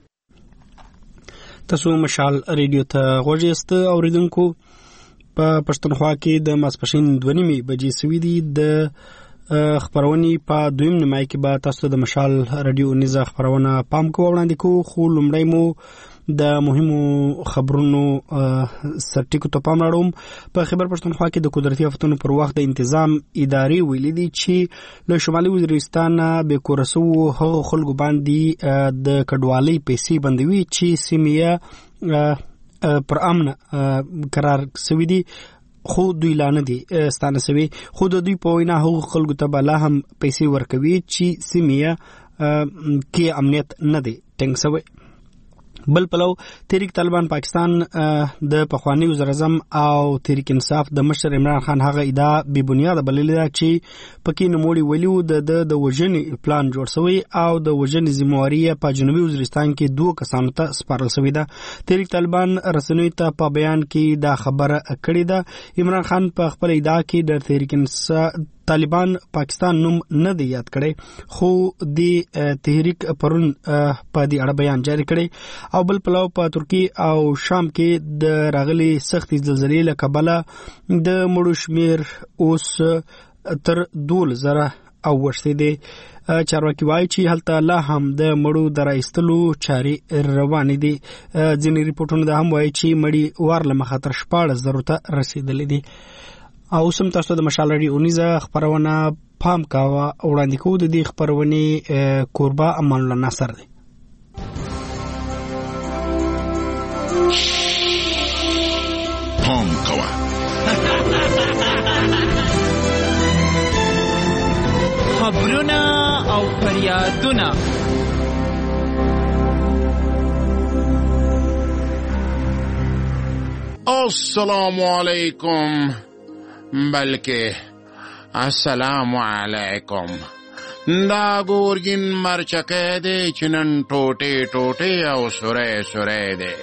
تاسو مشال ریډیو ته غوږ یاست اوریدونکو. په پښتونخوا کې د ماسپښین 2:30 بجې سوي دي. د خبرونې په دویم نیمایي کې به تاسو د مشال ریډیو نیزه خبرونه پام کوو وړاندې کوو، خو لومړی مو د مهمو خبرونو سرټیکو ته پام اړوم. په خیبر پښتونخوا کې د قدرتي آفتونو پر وخت د انتظام ادارې ویلي دي چې له شمالي وزیرستان بې کوره سوو هغو خلکو باندې د کډوالۍ پیسې بندوي چې سیمې پر امن قرار سوي دي، خو دوی لا نه دي ستانه سوي. خو د دوی په وینا هغو خلکو ته به لا هم پیسې ورکوي چې سیمې کې امنیت نه دی ټینګ سوی. بل پلو تحریک طالبان پاکستان د پخوانی وزیر اعظم او تحریک انصاف د مشر عمران خان هغه ادعا بې بنیاده بللې ده چې پکې نوموړي ویلي و د وژنې پلان جوړ شوی او د وژنې ذمہواري په جنوبي وزیرستان کې 2 کسانو ته سپارل شوې ده. تحریک طالبان رسنیو ته په بیان کې دا خبره کړې ده. عمران خان په خپل ادعا کې د تحریک انصاف طالبان پاکستان نوم نه دی یاد کړی، خو د تحریک پرون په دې اړه بیان جاری کړی. او بل پلو په ترکی او شام کې د راغلي سختي زلزلې له کبله د مړو شمیر اوس تر 12,000 او ورسته دي. چارواکي وایي چې هلته لا هم د مړو د راایستلو چارې روانې دي. ځینې ریپورټونه دا هم وایي چې مړي وار له مخه تر 14,000 ته رسیدلې دي. او سم تاسو د مشال ریډیو نیزه خبرونه پام کاوه وړاندې کوو. د دې خبرونې کوربه امان الله ناصر دی. پام کوه خبرونه او فریادونه السلام علیکم، بلکه السلام علیکم. دا ګورګین مرچکه دی چې نن ټوټې ټوټې او سوری سوری دی.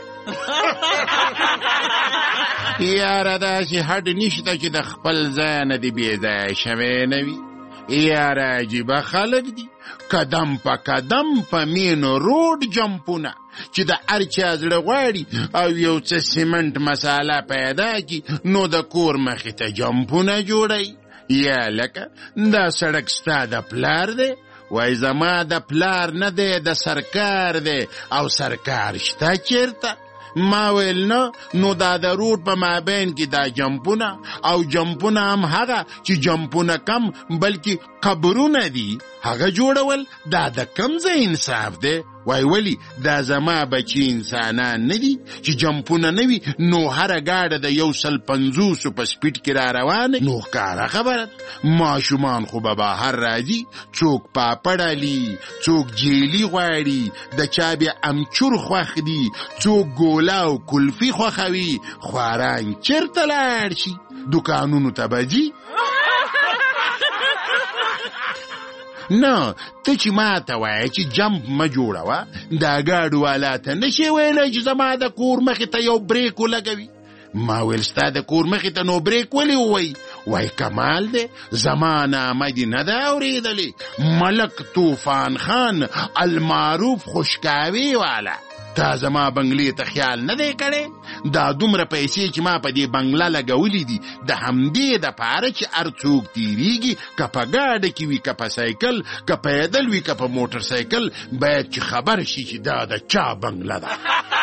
یاره داسې هډ نشته چې د خپل ځای نه دې بې ځایه شوی نه وي. یاره عجیبه خلک دي، قدم په قدم په مینو روډ جمپونه چې د هر چا زړه غواړي او یو څه سیمنټ مساله پیدا کی نو د کور مخې ته جمپونه جوړوي. یا لکه دا سړک ستا د پلار دی؟ وای زما د پلار نه دی، د سرکار دی، او سرکار شته چیرته؟ ما ویل نه. نو دا د روډ په مابین کې دا جمپونه او جمپونه هم هغه چې جمپونه کم بلکې قبرونه دي هغه جوړول دا د کم ځای انصاف دی؟ وای ولی دا زما بچی انسانان نه دي چې جمپونه نه وي نو هره گاډه د 150 په سپیډ کې را روانه؟ نو ښکاره خبره ده. ماشومان خو به بهر راځي، څوک پاپړ علي، څوک جیلي غواړي، د چا بیا امچور خوښ دي، څوک ګوله او کلفي خوښوي. خواران چېرته لاړ شي؟ دوکانونو ته به ځي؟ نه، ته چې ما ته وایه چې جمپ ما جوړوه، دا ګاډو والا ته نشي ویلی چې زما د کور مخې ته یو بریک ولګوي؟ ما ویل ستا د کور مخې ته نو بریک ولې ووایي؟ وای کمال دی، زما نامه دې نه ده اورېدلې؟ ملک طوفان خان المعروف خوشکاوي والا تا زما بنگلې ته خیال نه دی کړی؟ دا دومره پیسې چې ما په دې بنگله لګولې دي د همدې دپاره چې هر څوک تېرېږي، که په ګاډه کې وي، که په سایکل، که پیدل وي، که په موټر سایکل، باید چې خبر شي چې دا د چا بنگله ده.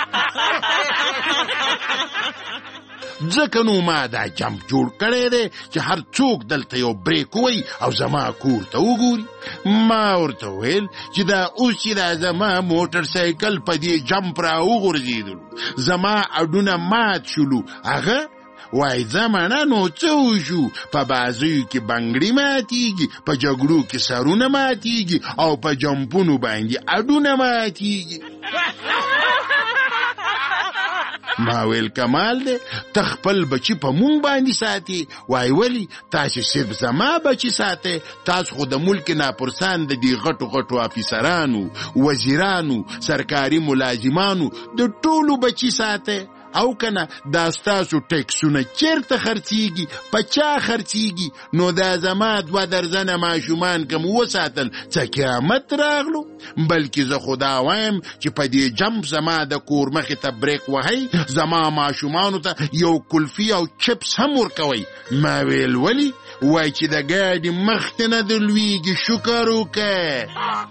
ځکه نو ما دا جمپ جوړ کړی دی چې هر څوک دلته یو بریک ووایي او زما کور ته وګوري. ما ورته ویل چې دا اوس چې دا زما موټر سایکل په دې جمپ را وغورځېدلو، زما اډونه مات شولو، هغه وای زمانه نو څه وشو؟ په بازیو کې بنګړي ماتیږي، په جګړو کې سرونه ماتیږي او په جمپونو باندې اډونه ماتیږي. ما ویل کمال دی ته خپل بچي په مونږ باندې ساتي. وای ولي تاسو صرف زما بچي ساتئ؟ تاسو خو د ملک ناپرسان د دې غټو غټو افیسرانو، وزیرانو، سرکاري ملازمانو د ټولو بچي ساتئ. او کنه دا ستاسو ټیکسونه چیرته خرڅیږي؟ په چا خرڅیږي؟ نو دا زما 2 درجنه ماشومان کوم وساتل څه قیامت راغلو؟ بلکې زه خدا وایم چې په دې جمپ زما د کور مخې ته بریک وهی، زما ماشومانو ته یو کلفي او چپس هم ورکوي. ما ویل ولي؟ وای چې د ګاډي مخ ته نه دلویږي، شکر وکړه.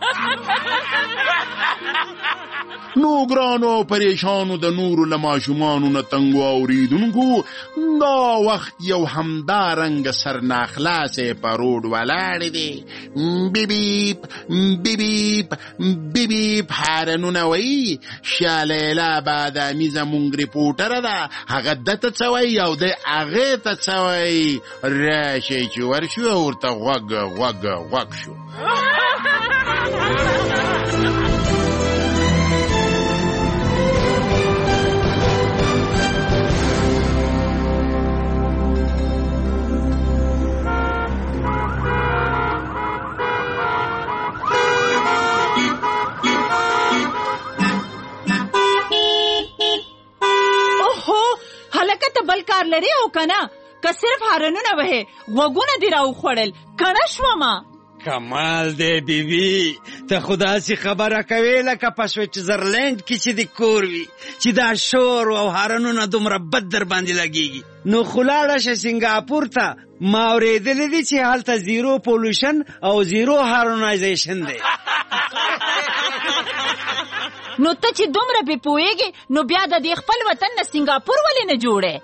نو ګرانو پریشانو د نورو له ماشومانو نه تنګو اوریدونکو، دا وخت یو همدارنګه سرناخلاصې په روډ ولاړې دی. بیبیب بیبیب بیبیب هارنونه وایي شالیلا بادامي زمونږ ریپورټره ده، هغه دته څه وایي او دی هغې ته څه وایي. راشئ چې ورشو او ورته غوږ شو. بل کار لري او کنه که صرف هارنونه وهې غوږونه دې راوخوړل کڼه شومه. کمال دی بیبي، ته خو داسې خبره کوې لکه په سویټزرلینډ کې چې د کور وي، چې دا شور او هارنونه دومره بد در باندې لګېږي. نو خو لاړه شه سنګاپور ته. ما اورېدلی دي چې هلته زیرو پولوشن او زیرو هارونایزیشن دی. نو ته چې دومره بې پوهېږې نو بیا د دې خپل وطن نه سنګاپور ولې نه جوړې؟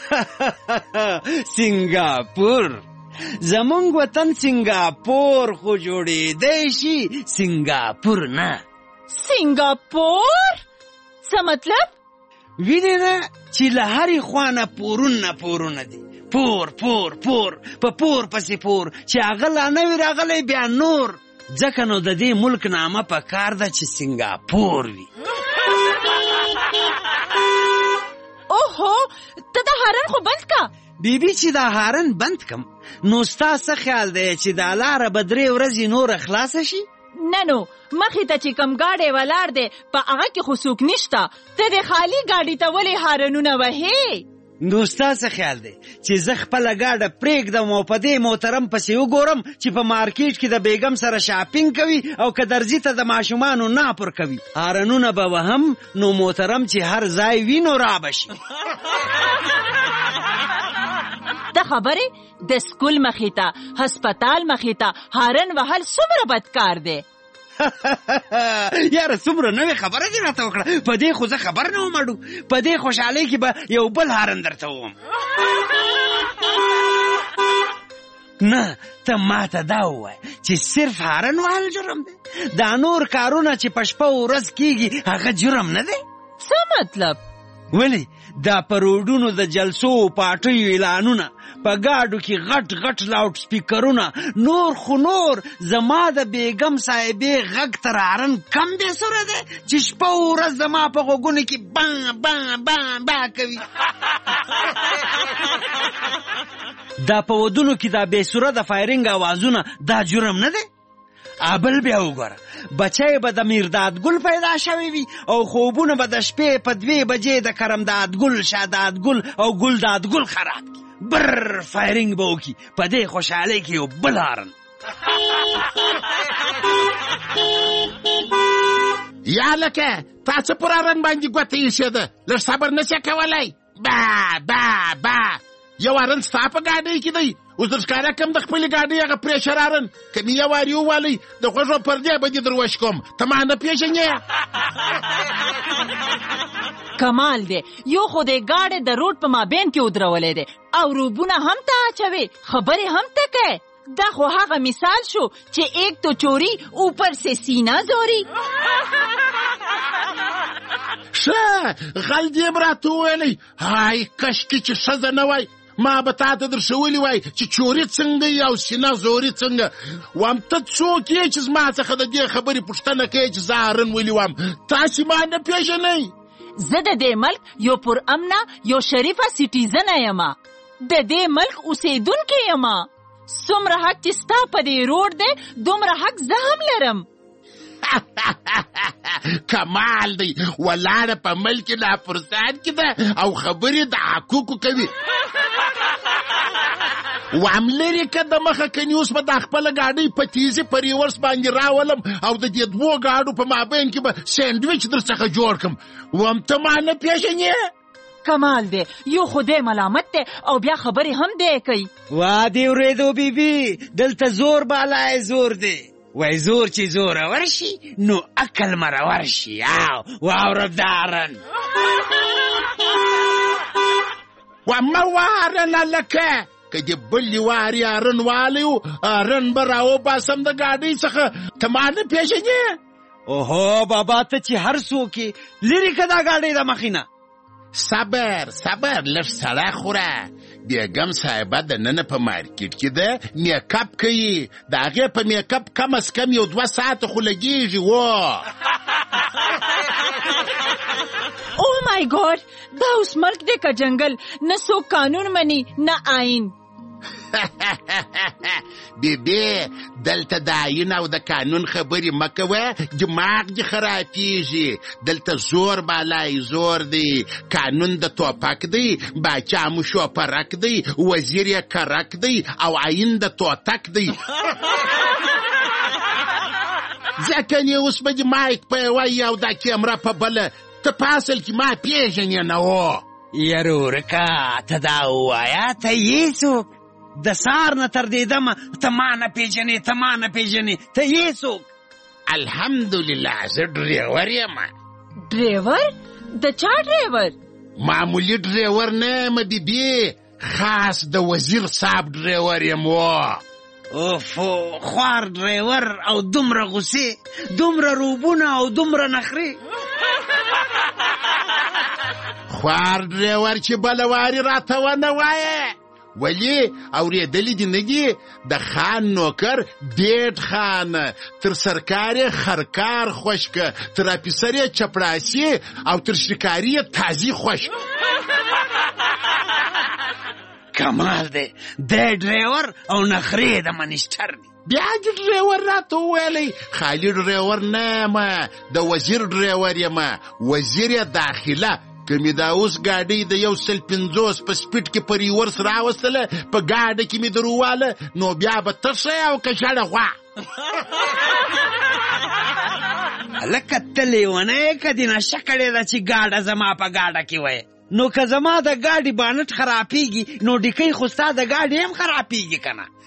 سنگاپور زمونږ وطن سنگاپور خو جوړېدی شي، سنگاپور نه. سنگاپور څه مطلب؟ وینې نه چې له هرې خوا نه پورونه دي، پور پور پور په پور پسې پور، چې هغه لا نه وي راغلی بیا نور. ځکه نو د دې ملک نامه په کار ده چې سنگاپور وي. اوهو ته دا هارن خو بند کا. بیبي چې دا هارن بند کم نو ستا څه خیال دی چې دا لاره به 3 ورځې نوره خلاصه شي؟ نه نو مخې ته چې کم ګاډی ولاړ دی په هغه کې خو څوک نشته، ته د خالي ګاډي ته ولې هارنونه وهې؟ نو ستا څه خیال دی چې زه خپله ګاډه پرېږدم او په دې محترم پسې وګورم چې په مارکیټ کې د بیګم سره شاپینګ کوي او که درځي ته د ماشومانو ناپور کوي؟ هارنونه به وهم نو محترم چې هر ځای وي نو را به شي. ته خبرې د سکول مخې ته، هسپتال مخې ته هارن وهل څومره بدکار دی؟ یاره څومره نوې خبره دې راته وکړه، په دې خو زه خبر نه وم اډو. په دې خوشحالۍ کې به یو بل هارن درته ووم. نه ته ماته دا ووایه چې صرف هارن وهل جرم دی؟ دا نور کارونه چې په شپه ورځ کېږي هغه جرم نه دی؟ څه مطلب؟ ولی دا په روډونو د جلسو پاټیو اعلانونه، په ګاډو کې غټ غټ لاوډ سپیکرونه، نور خو نور زما د بیګم صاحبې غږ تر هارن کم بې سره دی چې شپه ورځ زما په غوږونو کې با با با با کوي. دا په ودونو کې دا بې سره د فایرنګ اوازونه دا جرم نه دی؟ ابل بیا وګوره، بچی به د میرداد ګل پیدا شوی وي او خوبونه به د شپې په 2 بجې د کرمداد ګل، شاداد ګل او ګلداد ګل خراب کی، بر فایرنګ به وکړي. په دې خوشحالۍ کې یو بل هارن. یا لکه تا څه پر هارن باندې ګوته ایښې ده، لږ صبر نشې کولی؟ با با با یو هارن ستا په ګاډۍ کې دی، اوس در ښکاره کم د خپلې ګاډۍ هغه پرېشر هارن، که مې یو وارې ووالئ د غوږو پردې به دې در وش کوم، ته ما نه پېژنې؟ کمال دی، یو خو دې ګاډی د روډ په مابین کې ودرولی دی او روبونه هم ته اچوي، خبرې هم ته کوې. دا خو هغه مثال شو چې ایک تو چوری اوپر سے سینه زوری. ښه غل دې م راته وویلی، های کشکې چې ښځه نه وای، ما به تا ته در ښولي وای چې چوري څنګه یې او سینه زوري څنګه. وام ته څوک یې چې زما څخه د دې خبرې پوښتنه کوې چې زه هارن ولې وم؟ تاسې ما نه پېژنئ؟ زه د دې ملک یو پر امنه یو شریفه سټیزنه یمه د دې ملک اوسېدونکې یمه څومره حق چې ستا په دې روډ دی دومره حق زه هم لرم کمال دی ولاړه په ملک لاپرسان کې ده او خبرې د حقوقو کوي وام لرې که د مخه که نیوس به دا خپله ګاډۍ په تیزې په ریورس باندې راولم او د دې دوو ګاډو په مابین کې به سینډویچ در څخه جوړ کړم وام ته ما نه پېژنې کمال دی یو خدای ملامت دی او بیا خبرې هم دی کوي وا دې اورېدو بیبي دلته زور بالای زور دی وای زور چې زوره ورشي نو عقل مرور شي واوره دارن وما وارن لکه که دې بلې وارې ارن والیو ارن به راوباسم د ګاډۍ څخه ته ما نه پېژنې اوهو بابا ته چې هر څوک یې لرې که دا ګاډۍ د مخې نه صبر لږ سړی خوره بیګم صاحبه د ننه په مارکیټ کې ده میکاپ کوي د هغې په میکاپ کم از کم یو 2 ساعته خو لګېږي او مای ګاډ دا اوس ملک دی که جنګل نه څوک قانون مني نه آئین بیبي دلته د آئین او د قانون خبرې مه کوه دماغ دې خرابېږي دلته زور بالای زور دی قانون د توپک دی باچا مو شوپرک دی وزیر یې کرک دی او آئین د توتک دی ځکه نې اوس به دې مایک په یوه او دا کیمره په بله ته په اصل کې ما پېژنې نه و یاره ورکه ته دا ووایه ته یې څوک د سار نه تر دې دمه ته ما نه پېژنې ته یې څوک الحمدلله زه ډریور یم ډریور د چا ډریور معمولی ډریور نه یم بیبي خاص د وزیر صاحب ډریور یم اوفو خوار ډریور او دومره غصې دومره روبونه او دومره نخرې خوار ډریور چې بله وارې راته ونه وایې ولی اورېدلي دې نه دي د خان نوکر ډېډ خان تر سرکار یې خرکار خوش که تر افیسر یې چپړاسي او تر شکاري یې تازي خوش کمال دی دی ډریور او نخرې د منیسټر دی بیا دې ډریور راته وویلی خالي ډریور نه یم د وزیر ډریور یم وزیر یې داخله که مې دا اوس ګاډۍ د 150 په سپیډ کې په ریورس راوستله په ګاډه کې مې درواله نو بیا به تشه او که شړه غوا هلکه ته لیونی یې که دې نشه کړې ده چې ګاډه زما په ګاډه کې وی نو که زما د ګاډي بانټ خرابېږي نو ډیکۍ خو ستا د ګاډي هم خرابېږي که نه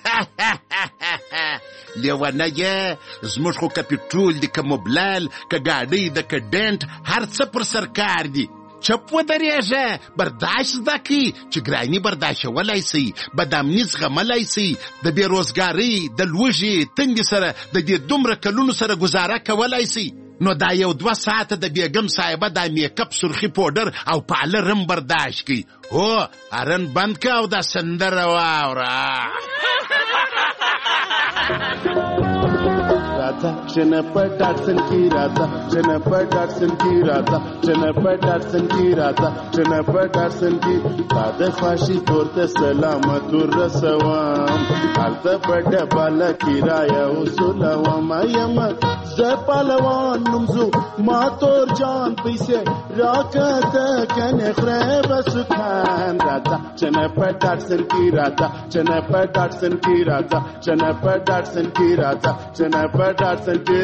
لیونه یې زموږ خو که پټرول دي که موبلال که ګاډۍ ده که ډنټ هر څه پر سرکار دي چپ ودرېږه برداشت زده کړي چې ګراني برداشتولی سئ بدامني زغملی سئ د بېروزګارۍ د لوږې تندې سره د دې دومره کلونو سره ګزاره کولی سئ نو دا یو 2 ساعته د بیګم صاحبه دا میکپ سرخي پوډر او پالر هم برداشت کړي هو ارن بند که او دا سندره واوره Jennifer Dodson की राधा Jennifer Dodson की राधा Jennifer Dodson की राधा Jennifer Dodson की दादा ख्वाशी तोरते सलामत रसवाम हालता बड़ा बाला किराया उसुलवाम यम ज़पालवान नुमज़ु मातोर जान पैसे राकत कने ख़रेब सुखान राधा Jennifer Dodson की राधा Jennifer Dodson की राधा Jennifer Dodson की राधा Jennifer Dodson की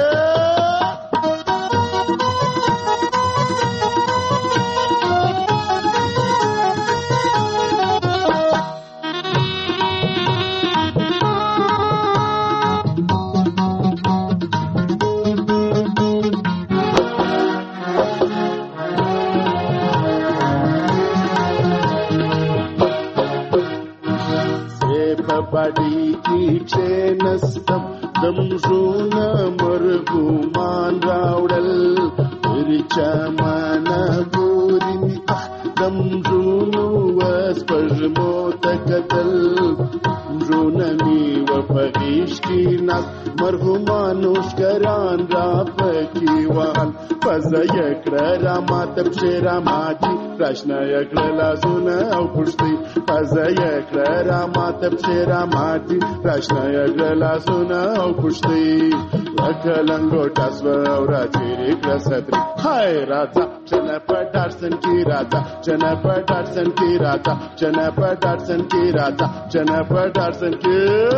बड़ी कीचे नस्तम दमजून मरगुमान रावडल रिचमान गोरिनी दमजून वस पजमो तकदल जून باغونه میوه په غیږ کې ناست مرحومانو ښکران را پکې وهل پزه یې کړه را ماته پښې را ماتي راشنه یې کړه لاسونه او پښتۍ پزه یې کړه را ماته پښې را ماتي راشنه یې کړه لاسونه او پښتۍ لکه لنګوټه سوه او را تېرې کړه صدرې های راځه چې نه په ډاټسن کې راځه چې نه په ډاټسن کې راځه چې نه په ډاټسن کې راځه چې نه په ډاټسن کې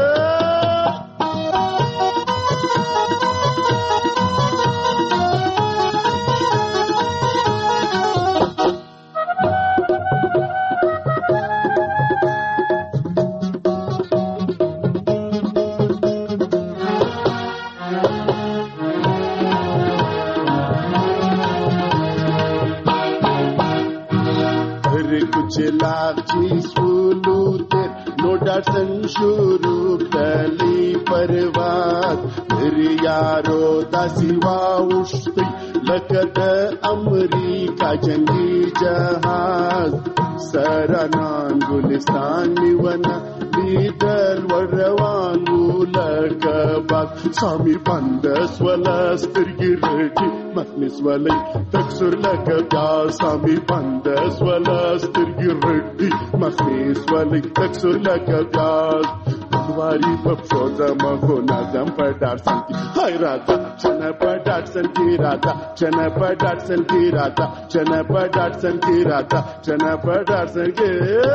लाख चीज फूलू तेर नो डाटसन शुरू पहली परवाद मेरी यारो दासिवा उठती लकत अमरीका जंगी जहाज सरनान गुलिस्तान निवना लीदल वरवानू लकबाग सामी बंदस वला سترګې رټي مخنس ولې تکسر لکبیا سامي بندس ولا سترګې رټي مخنس ولې تکسر لکبیا دواری په فوزا مغو نظم په ډاټسن کې هاي راځه چنه په ډاټسن کې راځه چنه په ډاټسن کې راځه چنه په ډاټسن کې راځه چنه په ډاټسن کې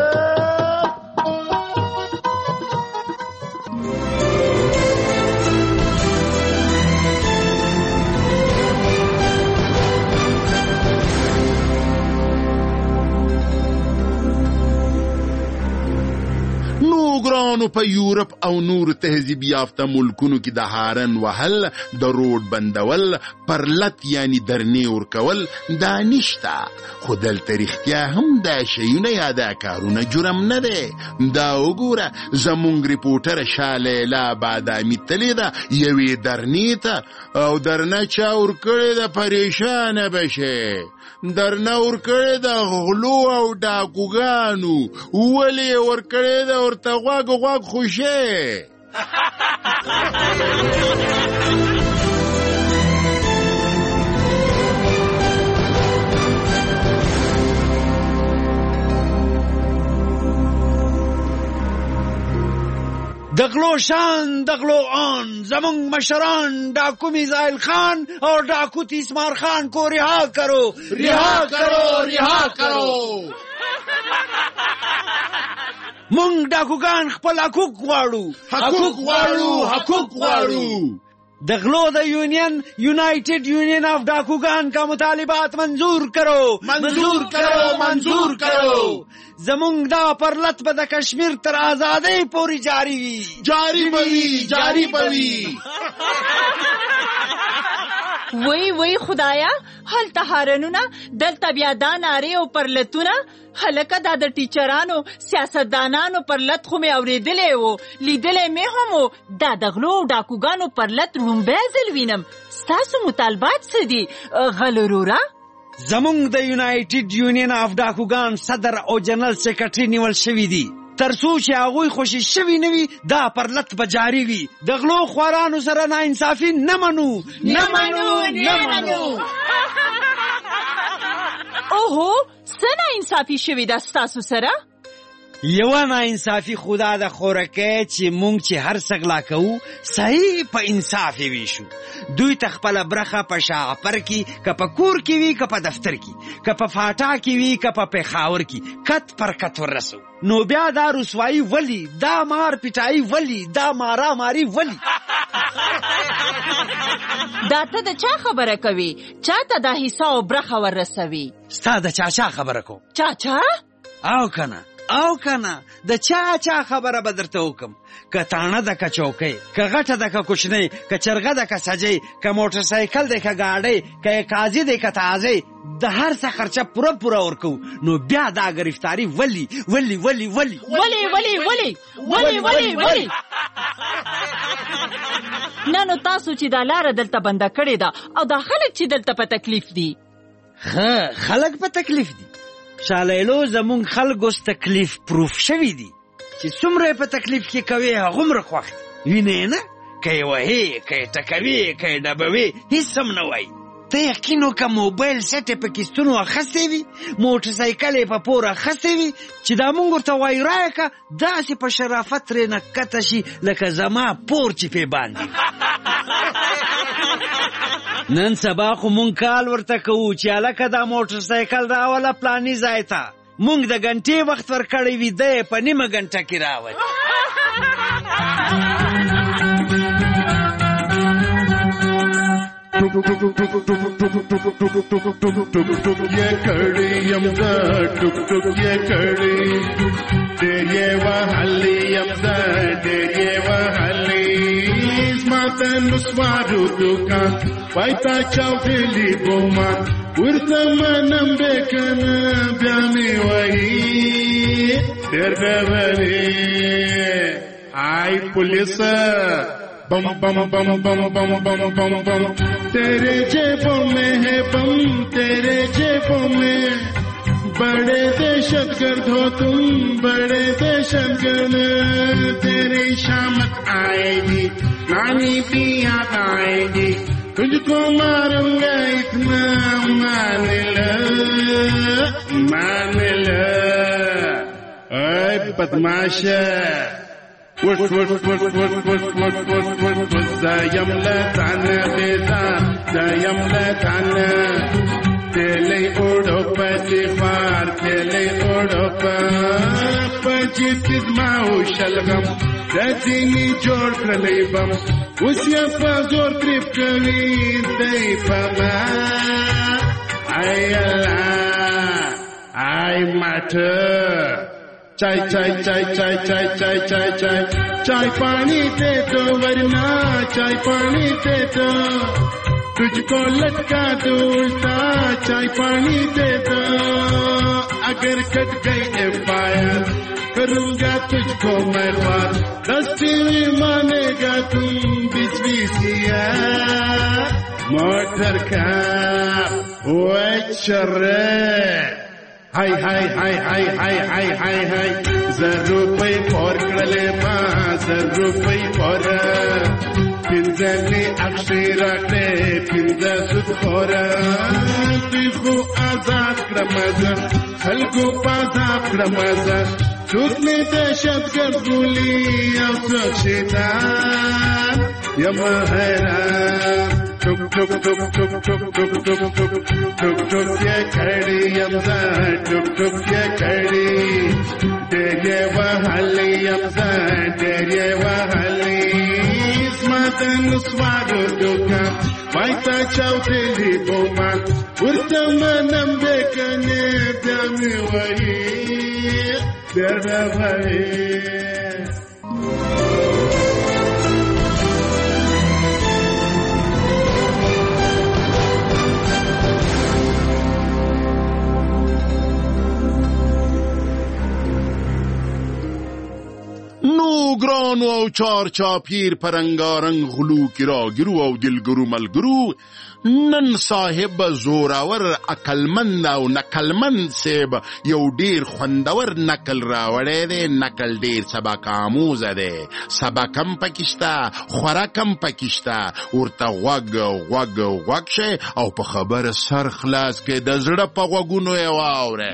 ګرانو په یورپ او نور تهذیب یافته ملکونو کې د هارن وهل د روډ بندول پرلت یعنی درنې ورکول دا نشته خو دلته رښتیا هم دا شیونه یا دا کارونه جرم نه دی دا وګوره زمونږ ریپورټر شالیلا بادامي تلې ده یوې درنې ته او درنه چا ورکړې ده پریشانه بشې درنه ورکړې ده غلو او ډاکوګانو ولې ورکړې ده ورته غوږ خوشې دغلو شان دغلو آن زمون مشران ڈاکو میزائل خان اور ڈاکو تیسمار خان کو رہا کرو رہا کرو رہا کرو مونږ ډاکوګان خپل حقوق غواړو د غلو د یونین یونائٹڈ یونین آف ڈاکوگان کا مطالبات منظور کرو زمونږ دا پرلت به د کشمیر تر آزادۍ پورې جاری وي وای خدایا هلته هارنونه دلته بیا دا نارې او پرلتونه هلکه دا د ټیچرانو سیاستدانانو پرلت خو مې اورېدلی و لیدلی مې هم و دا د غلو او ډاکوګانو پرلت لومبی ځل وینم ستاسو مطالبات څه دي غلروره زمونږ د یونائټډ یونین آف ډاکوګان صدر او جنرال سیکرټري نیول شوي دي ترڅو چې هغوی خوشي شوي نه وي دا پرلت به جاري وي د غلو خوارانو سره ناانصافي نه منو اوهو څه ناانصافي شوې ده ستاسو سره یوه ناانصافي خو دا د خورکۍ چې مونږ چې هر څه غلا کوو صحیح په انصاف یې ویشو دوی ته خپله برخه په شاغپر کې که په کور کې وي که په دفتر کې که په فاټا کې وي که په پېښور کې کت پر کت ورسو نو بیا دا رسوایي ولي دا مار پیټایي ولي دا مارا ماری ولي دا ته د چا خبره کوي چا ته دا حصه او برخه ورسوي ستا د چاچا خبره کوم چاچا او کنه د چا خبره به درته وکم که تانه ده که چوکۍ که غټه ده که کوچنۍ که چرغه ده که سجۍ که موټرسایکل دی که ګاډۍ که قاضي دی که تازۍ د هر څه خرچه پوره ورکو نو بیا دا گرفتاری ولی نه نو تاسو چې دا لاره دلته بنده کړې ده او دا خلک چې دلته په تکلیف دي خلک په تکلیف دي شالیلو زمونږ خلکو تکلیف پروف شوي دي چې څومره په تکلیف کې کوي هغومره خوښ وینې نه که یې وهې که یې ټکوي که یې ډبوي هېڅ هم نه وایي ته یقین وکړه موبایل سیټ یې په کیستونو اخیستی وي موټرسایکل یې په پور اخیستی وي چې دا مونږ ورته وایو رایه که داسې په شرافت ترې نه کته شي لکه زما پور چې پې باندې نن سبا خو مونږ کال ورته کوو چې هلکه دا موټرسایکل راوله پلاني ځای ته مونږ د غنټې وخت ورکړی وي دی یې په نیمه غنټه کې راولي ये कड़ी यमदा टुक टुक ये कड़ी तेरे वहली यमदा तेरे वहली माता नुस्वारू दुका वाइता चौधली बोमा उर्तमनम बेकन ब्यामी वही तेरबवली आई पुलिस बम बम बम बम बम बम बम बम तेरे जेबों में है बम तेरे जेबों में बड़े दहशतगर्द हो तुम बड़े दहशतगर्द तेरी शामत आएगी नानी भी याद आएगी तुझको मारूंगा इतना मान लो ऐ बदमाश وش وش وش وش وش وش وش وش وش دايم لا تعنا بيزان دايم لا تعنا تلي أوروبا تفار تلي أوروبا فجيت تسمعوا شلغم داتيني جور كليبم وسيا فازور تريب كلين دايفا ما أي الله أي ماتر चाय चाय चाय चाय चाय चाय चाय चाय चाय पानी दे दो वरना चाय पानी दे दो तुझको लटका दो उल्टा चाय पानी दे दो अगर कट गई एफआईआर करूंगा तुझको मैं बात दस्ती में मानेगा तुम बीच मोटर का वो शर्रे हाय हाय हाय हाय हाय हाय हाय हाय ₹1 for कडले मा ₹1 for पिंजनी अक्षराकडे पिंज सुखोर तुझको आजाद क्रमज हलको पाजा क्रमज चुकने दहशत गर्द गोली अवसोशिदान यमहरा टुक टुक टुक टुक टुक टुक टुक टुक टुक टुक ये खड़ी यमजा टुक टुक ये खड़ी तेरे वहली यमजा तेरे वहली स्मातन स्वागो दुका वाइता चौथली बोमा उर्तमनम बेकने दमी वही तेरे वही ګرانو او چار چاپیر پرنګارنګ غلو کی راګرو او دلګرو ملګرو نن صاحب زوراور عقلمند او نقلمند سیب یو ډیر خوندور نقل راوړی دی نقل ډیر سبق آموز دی سبقم پکشتا خوراکم پکشتا ورته غوږ شي او په خبره سر خلاص کې د زړه په غوږونو یې واورئ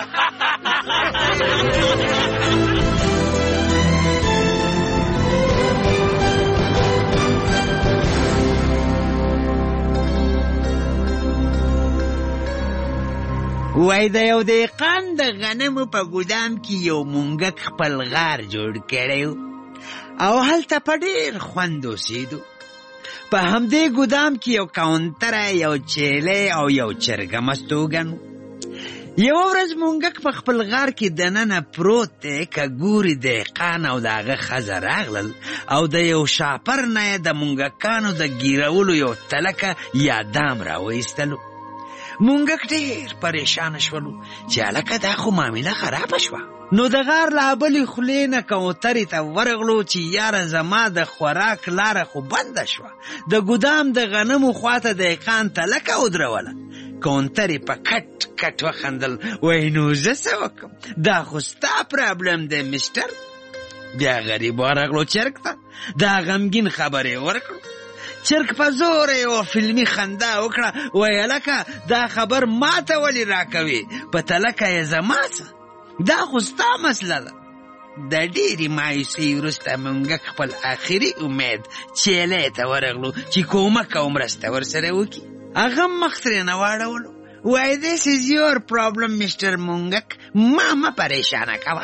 وای د یو دهقان د غنمو په ګودام کې یو مونږک خپل غار جوړ کړی او هلته په ډېر خوند اوسېدو په همدې ګودام کې یو کاونټره یو چیلی او یو چرګه مستوګن یوه ورځ مونږک په خپل غار کې دننه پروت دی که ګوري دهقان او د هغه ښځه راغلل او د یو شاپر نه یې د مونږکانو د ګیرولو یو تلکه یا دام راوایستلو مونږک ډېر پریشانه شولو چې هلکه دا خو معامله خرابه شوه نو د غار له بلې خولې نه کوترې ته ورغلو چې یاره زما د خوراک لاره خو بنده شوه د ګودام د غنمو خواته دهقان تلکه ودروله کوترې په کټ کټ وخندل وایي نو زه څه وکړم دا خو ستا پرابلم دی مسټر بیا غریب ورغلو چرک ته دا غمګین خبرې ورکړو. چرک په زور یو فلمي خندا وکړه، ویې لکه دا خبر ماته ولې راکوي، په تلکه یې زما څه، دا خو ستا مسله ده. د ډېرې مایوسۍ وروسته موږک خپل آخري امید چیلۍ ته ورغلو چې کومک او مرسته ورسره وکړي. هغه مخ ترېنه واړولو، وایي this is your problem Mr. موږک، ما پریشانه کوه.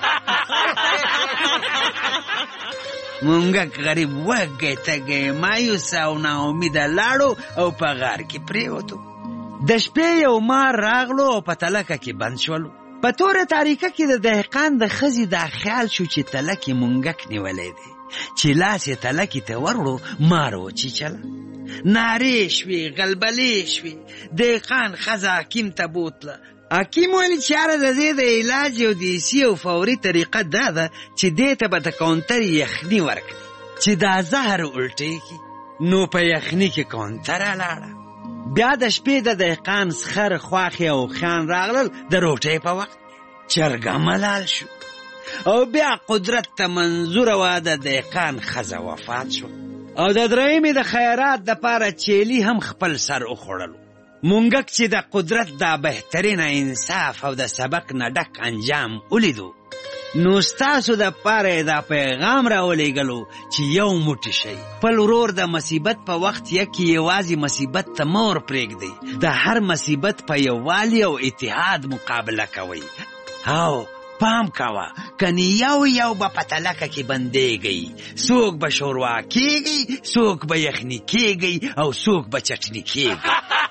موږک غریب وږی تږی مایوسه او ناامیده لاړو او په غار کې پرېوتو. د شپې یو مار راغلو او په تلکه کې بند شولو. په توره تاریکه کې د دهقان د ښځې دا خیال شو چې تلکې موږک نیولی دی، چې لاس یې تلکې ته وروړو مار وچیچله. نارې شوې، غلبلې شوې. دهقان ښځه حکیم ته بوتله. حکیم ویلي چې یاره د دې د علاج یو دیسي او فوري طریقه دا ده چې دې ته به د کاونټر یخني ورکړي چې دا زهر الټېږي. نو په یخني کې کاونټره لاړه. بیا د شپې د دهقان سخر خواښې او خیان راغلل د روټۍ په وخت. چرګه ملال شو او بیا قدرت ته منظوره وه د دهقان ښځه وفات شو. او د درېیمې د خیرات دپاره چیلي هم خپل سر وخوړلو. موږک چې د قدرت دا بهترینه انصاف او د سبق نه ډک انجام ولیدو، نو ستاسو دپاره یې دا پیغام راولېږلو چې یو موټی شئ. خپل ورور د مصیبت په وخت یکې یوازې مصیبت ته مه ورپرېږدئ. د هر مصیبت په یووالي او اتحاد مقابله کوئ. او پام کوه، کنی یو به په تلکه کې بندېږئ. څوک به شوروا کېږئ، څوک به یخني کېږئ او څوک به چټني کېږئ.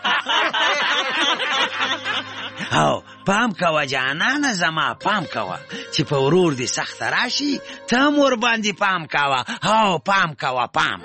او پام کوه جانانه زما، پام کوه چې په ورور دې سخته راشي ته هم ورباندې پام کوه. او پام کوه، پام.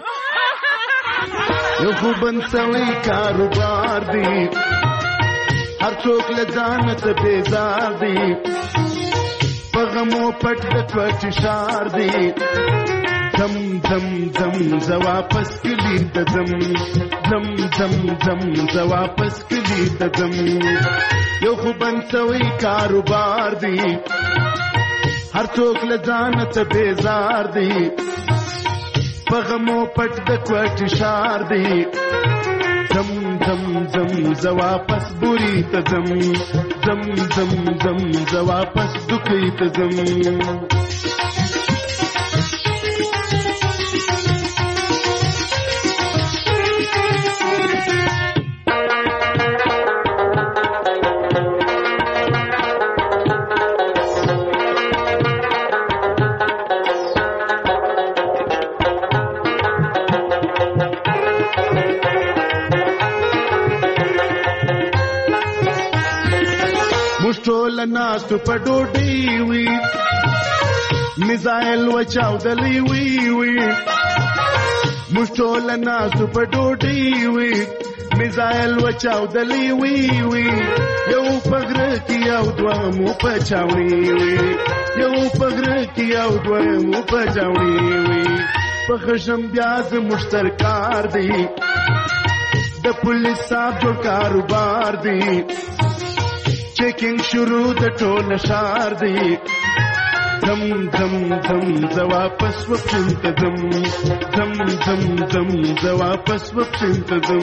یو خو بند سوی کاروبار دی، هر څوک له ځانه ته بیزار دی، په غمو پټ د پټ شار دی. ځم ځم ځم زه واپس کلي ته ځم، ځم ځم ځم زه واپس کلي ته ځم. یو خو بند سوی کاروبار دی، هر څوک له ځانه ته بیزار دی، په غمو پټ د کوټ شار دی. ځم ځم ځم زه واپس بوري ته ځم، ځم ځم ځم زه واپس دوکۍ ته ځم. ټوله ناستو په ډوډۍ وي، میزایل وچاودلی وي. موږ ټوله ناستو په ډوډۍ وي، میزایل وچاودلی وي. یو په غره کې یو دوه مو په چاوڼي وي، یو په غره کې یو دوه مو په چاوڼي وي. په خشم بیا زموږ سرکار دی، د پولیس صاحب جوړ کاروبار دی. چیکنگ شروع د ټول ښار دی. ځم ځم ځم زه واپس وپښین ته ځم، ځم ځم ځم زه واپس وپښین ته ځم.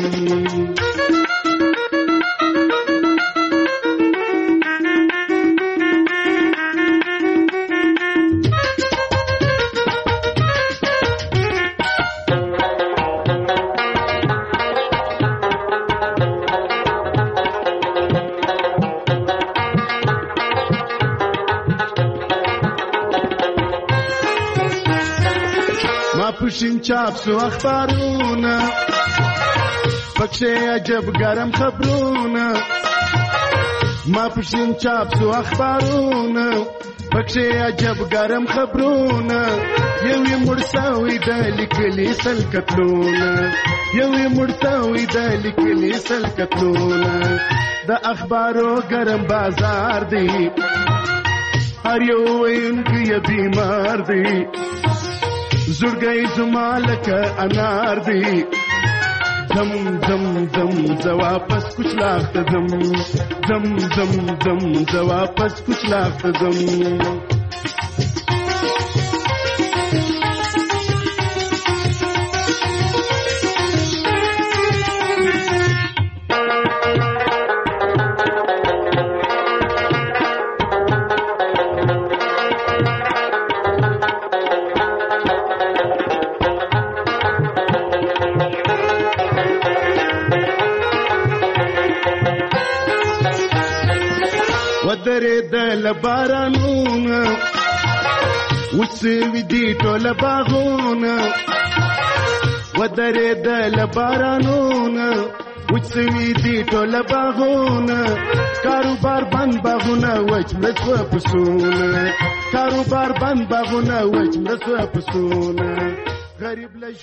پشین چاپ سو اخبارونه، پکشه عجب گرم خبرونه. ما پشین چاپ سو اخبارونه، پکشه عجب گرم خبرونه. یوی مرساوی د لیکلی سل کتلونه، یوی مرساوی د لیکلی سل کتلونه. د اخبارو گرم بازار دی، هر یو وینکی بیمار دی. زړګی زما لکه انار دی. ځم ځم ځم زه واپس کوچلاغ ته ځم، ځم ځم ځم زه واپس کوچلاغ ته ځم. ودرېدل بارانونه وسوي دي ټول باغونه ودرېدل بارانونه وسوي دي ټول باغونه کاروبار بند باغونه وچ مړه پسونه کاروبار بند باغونه وچ مړه پسونه غریب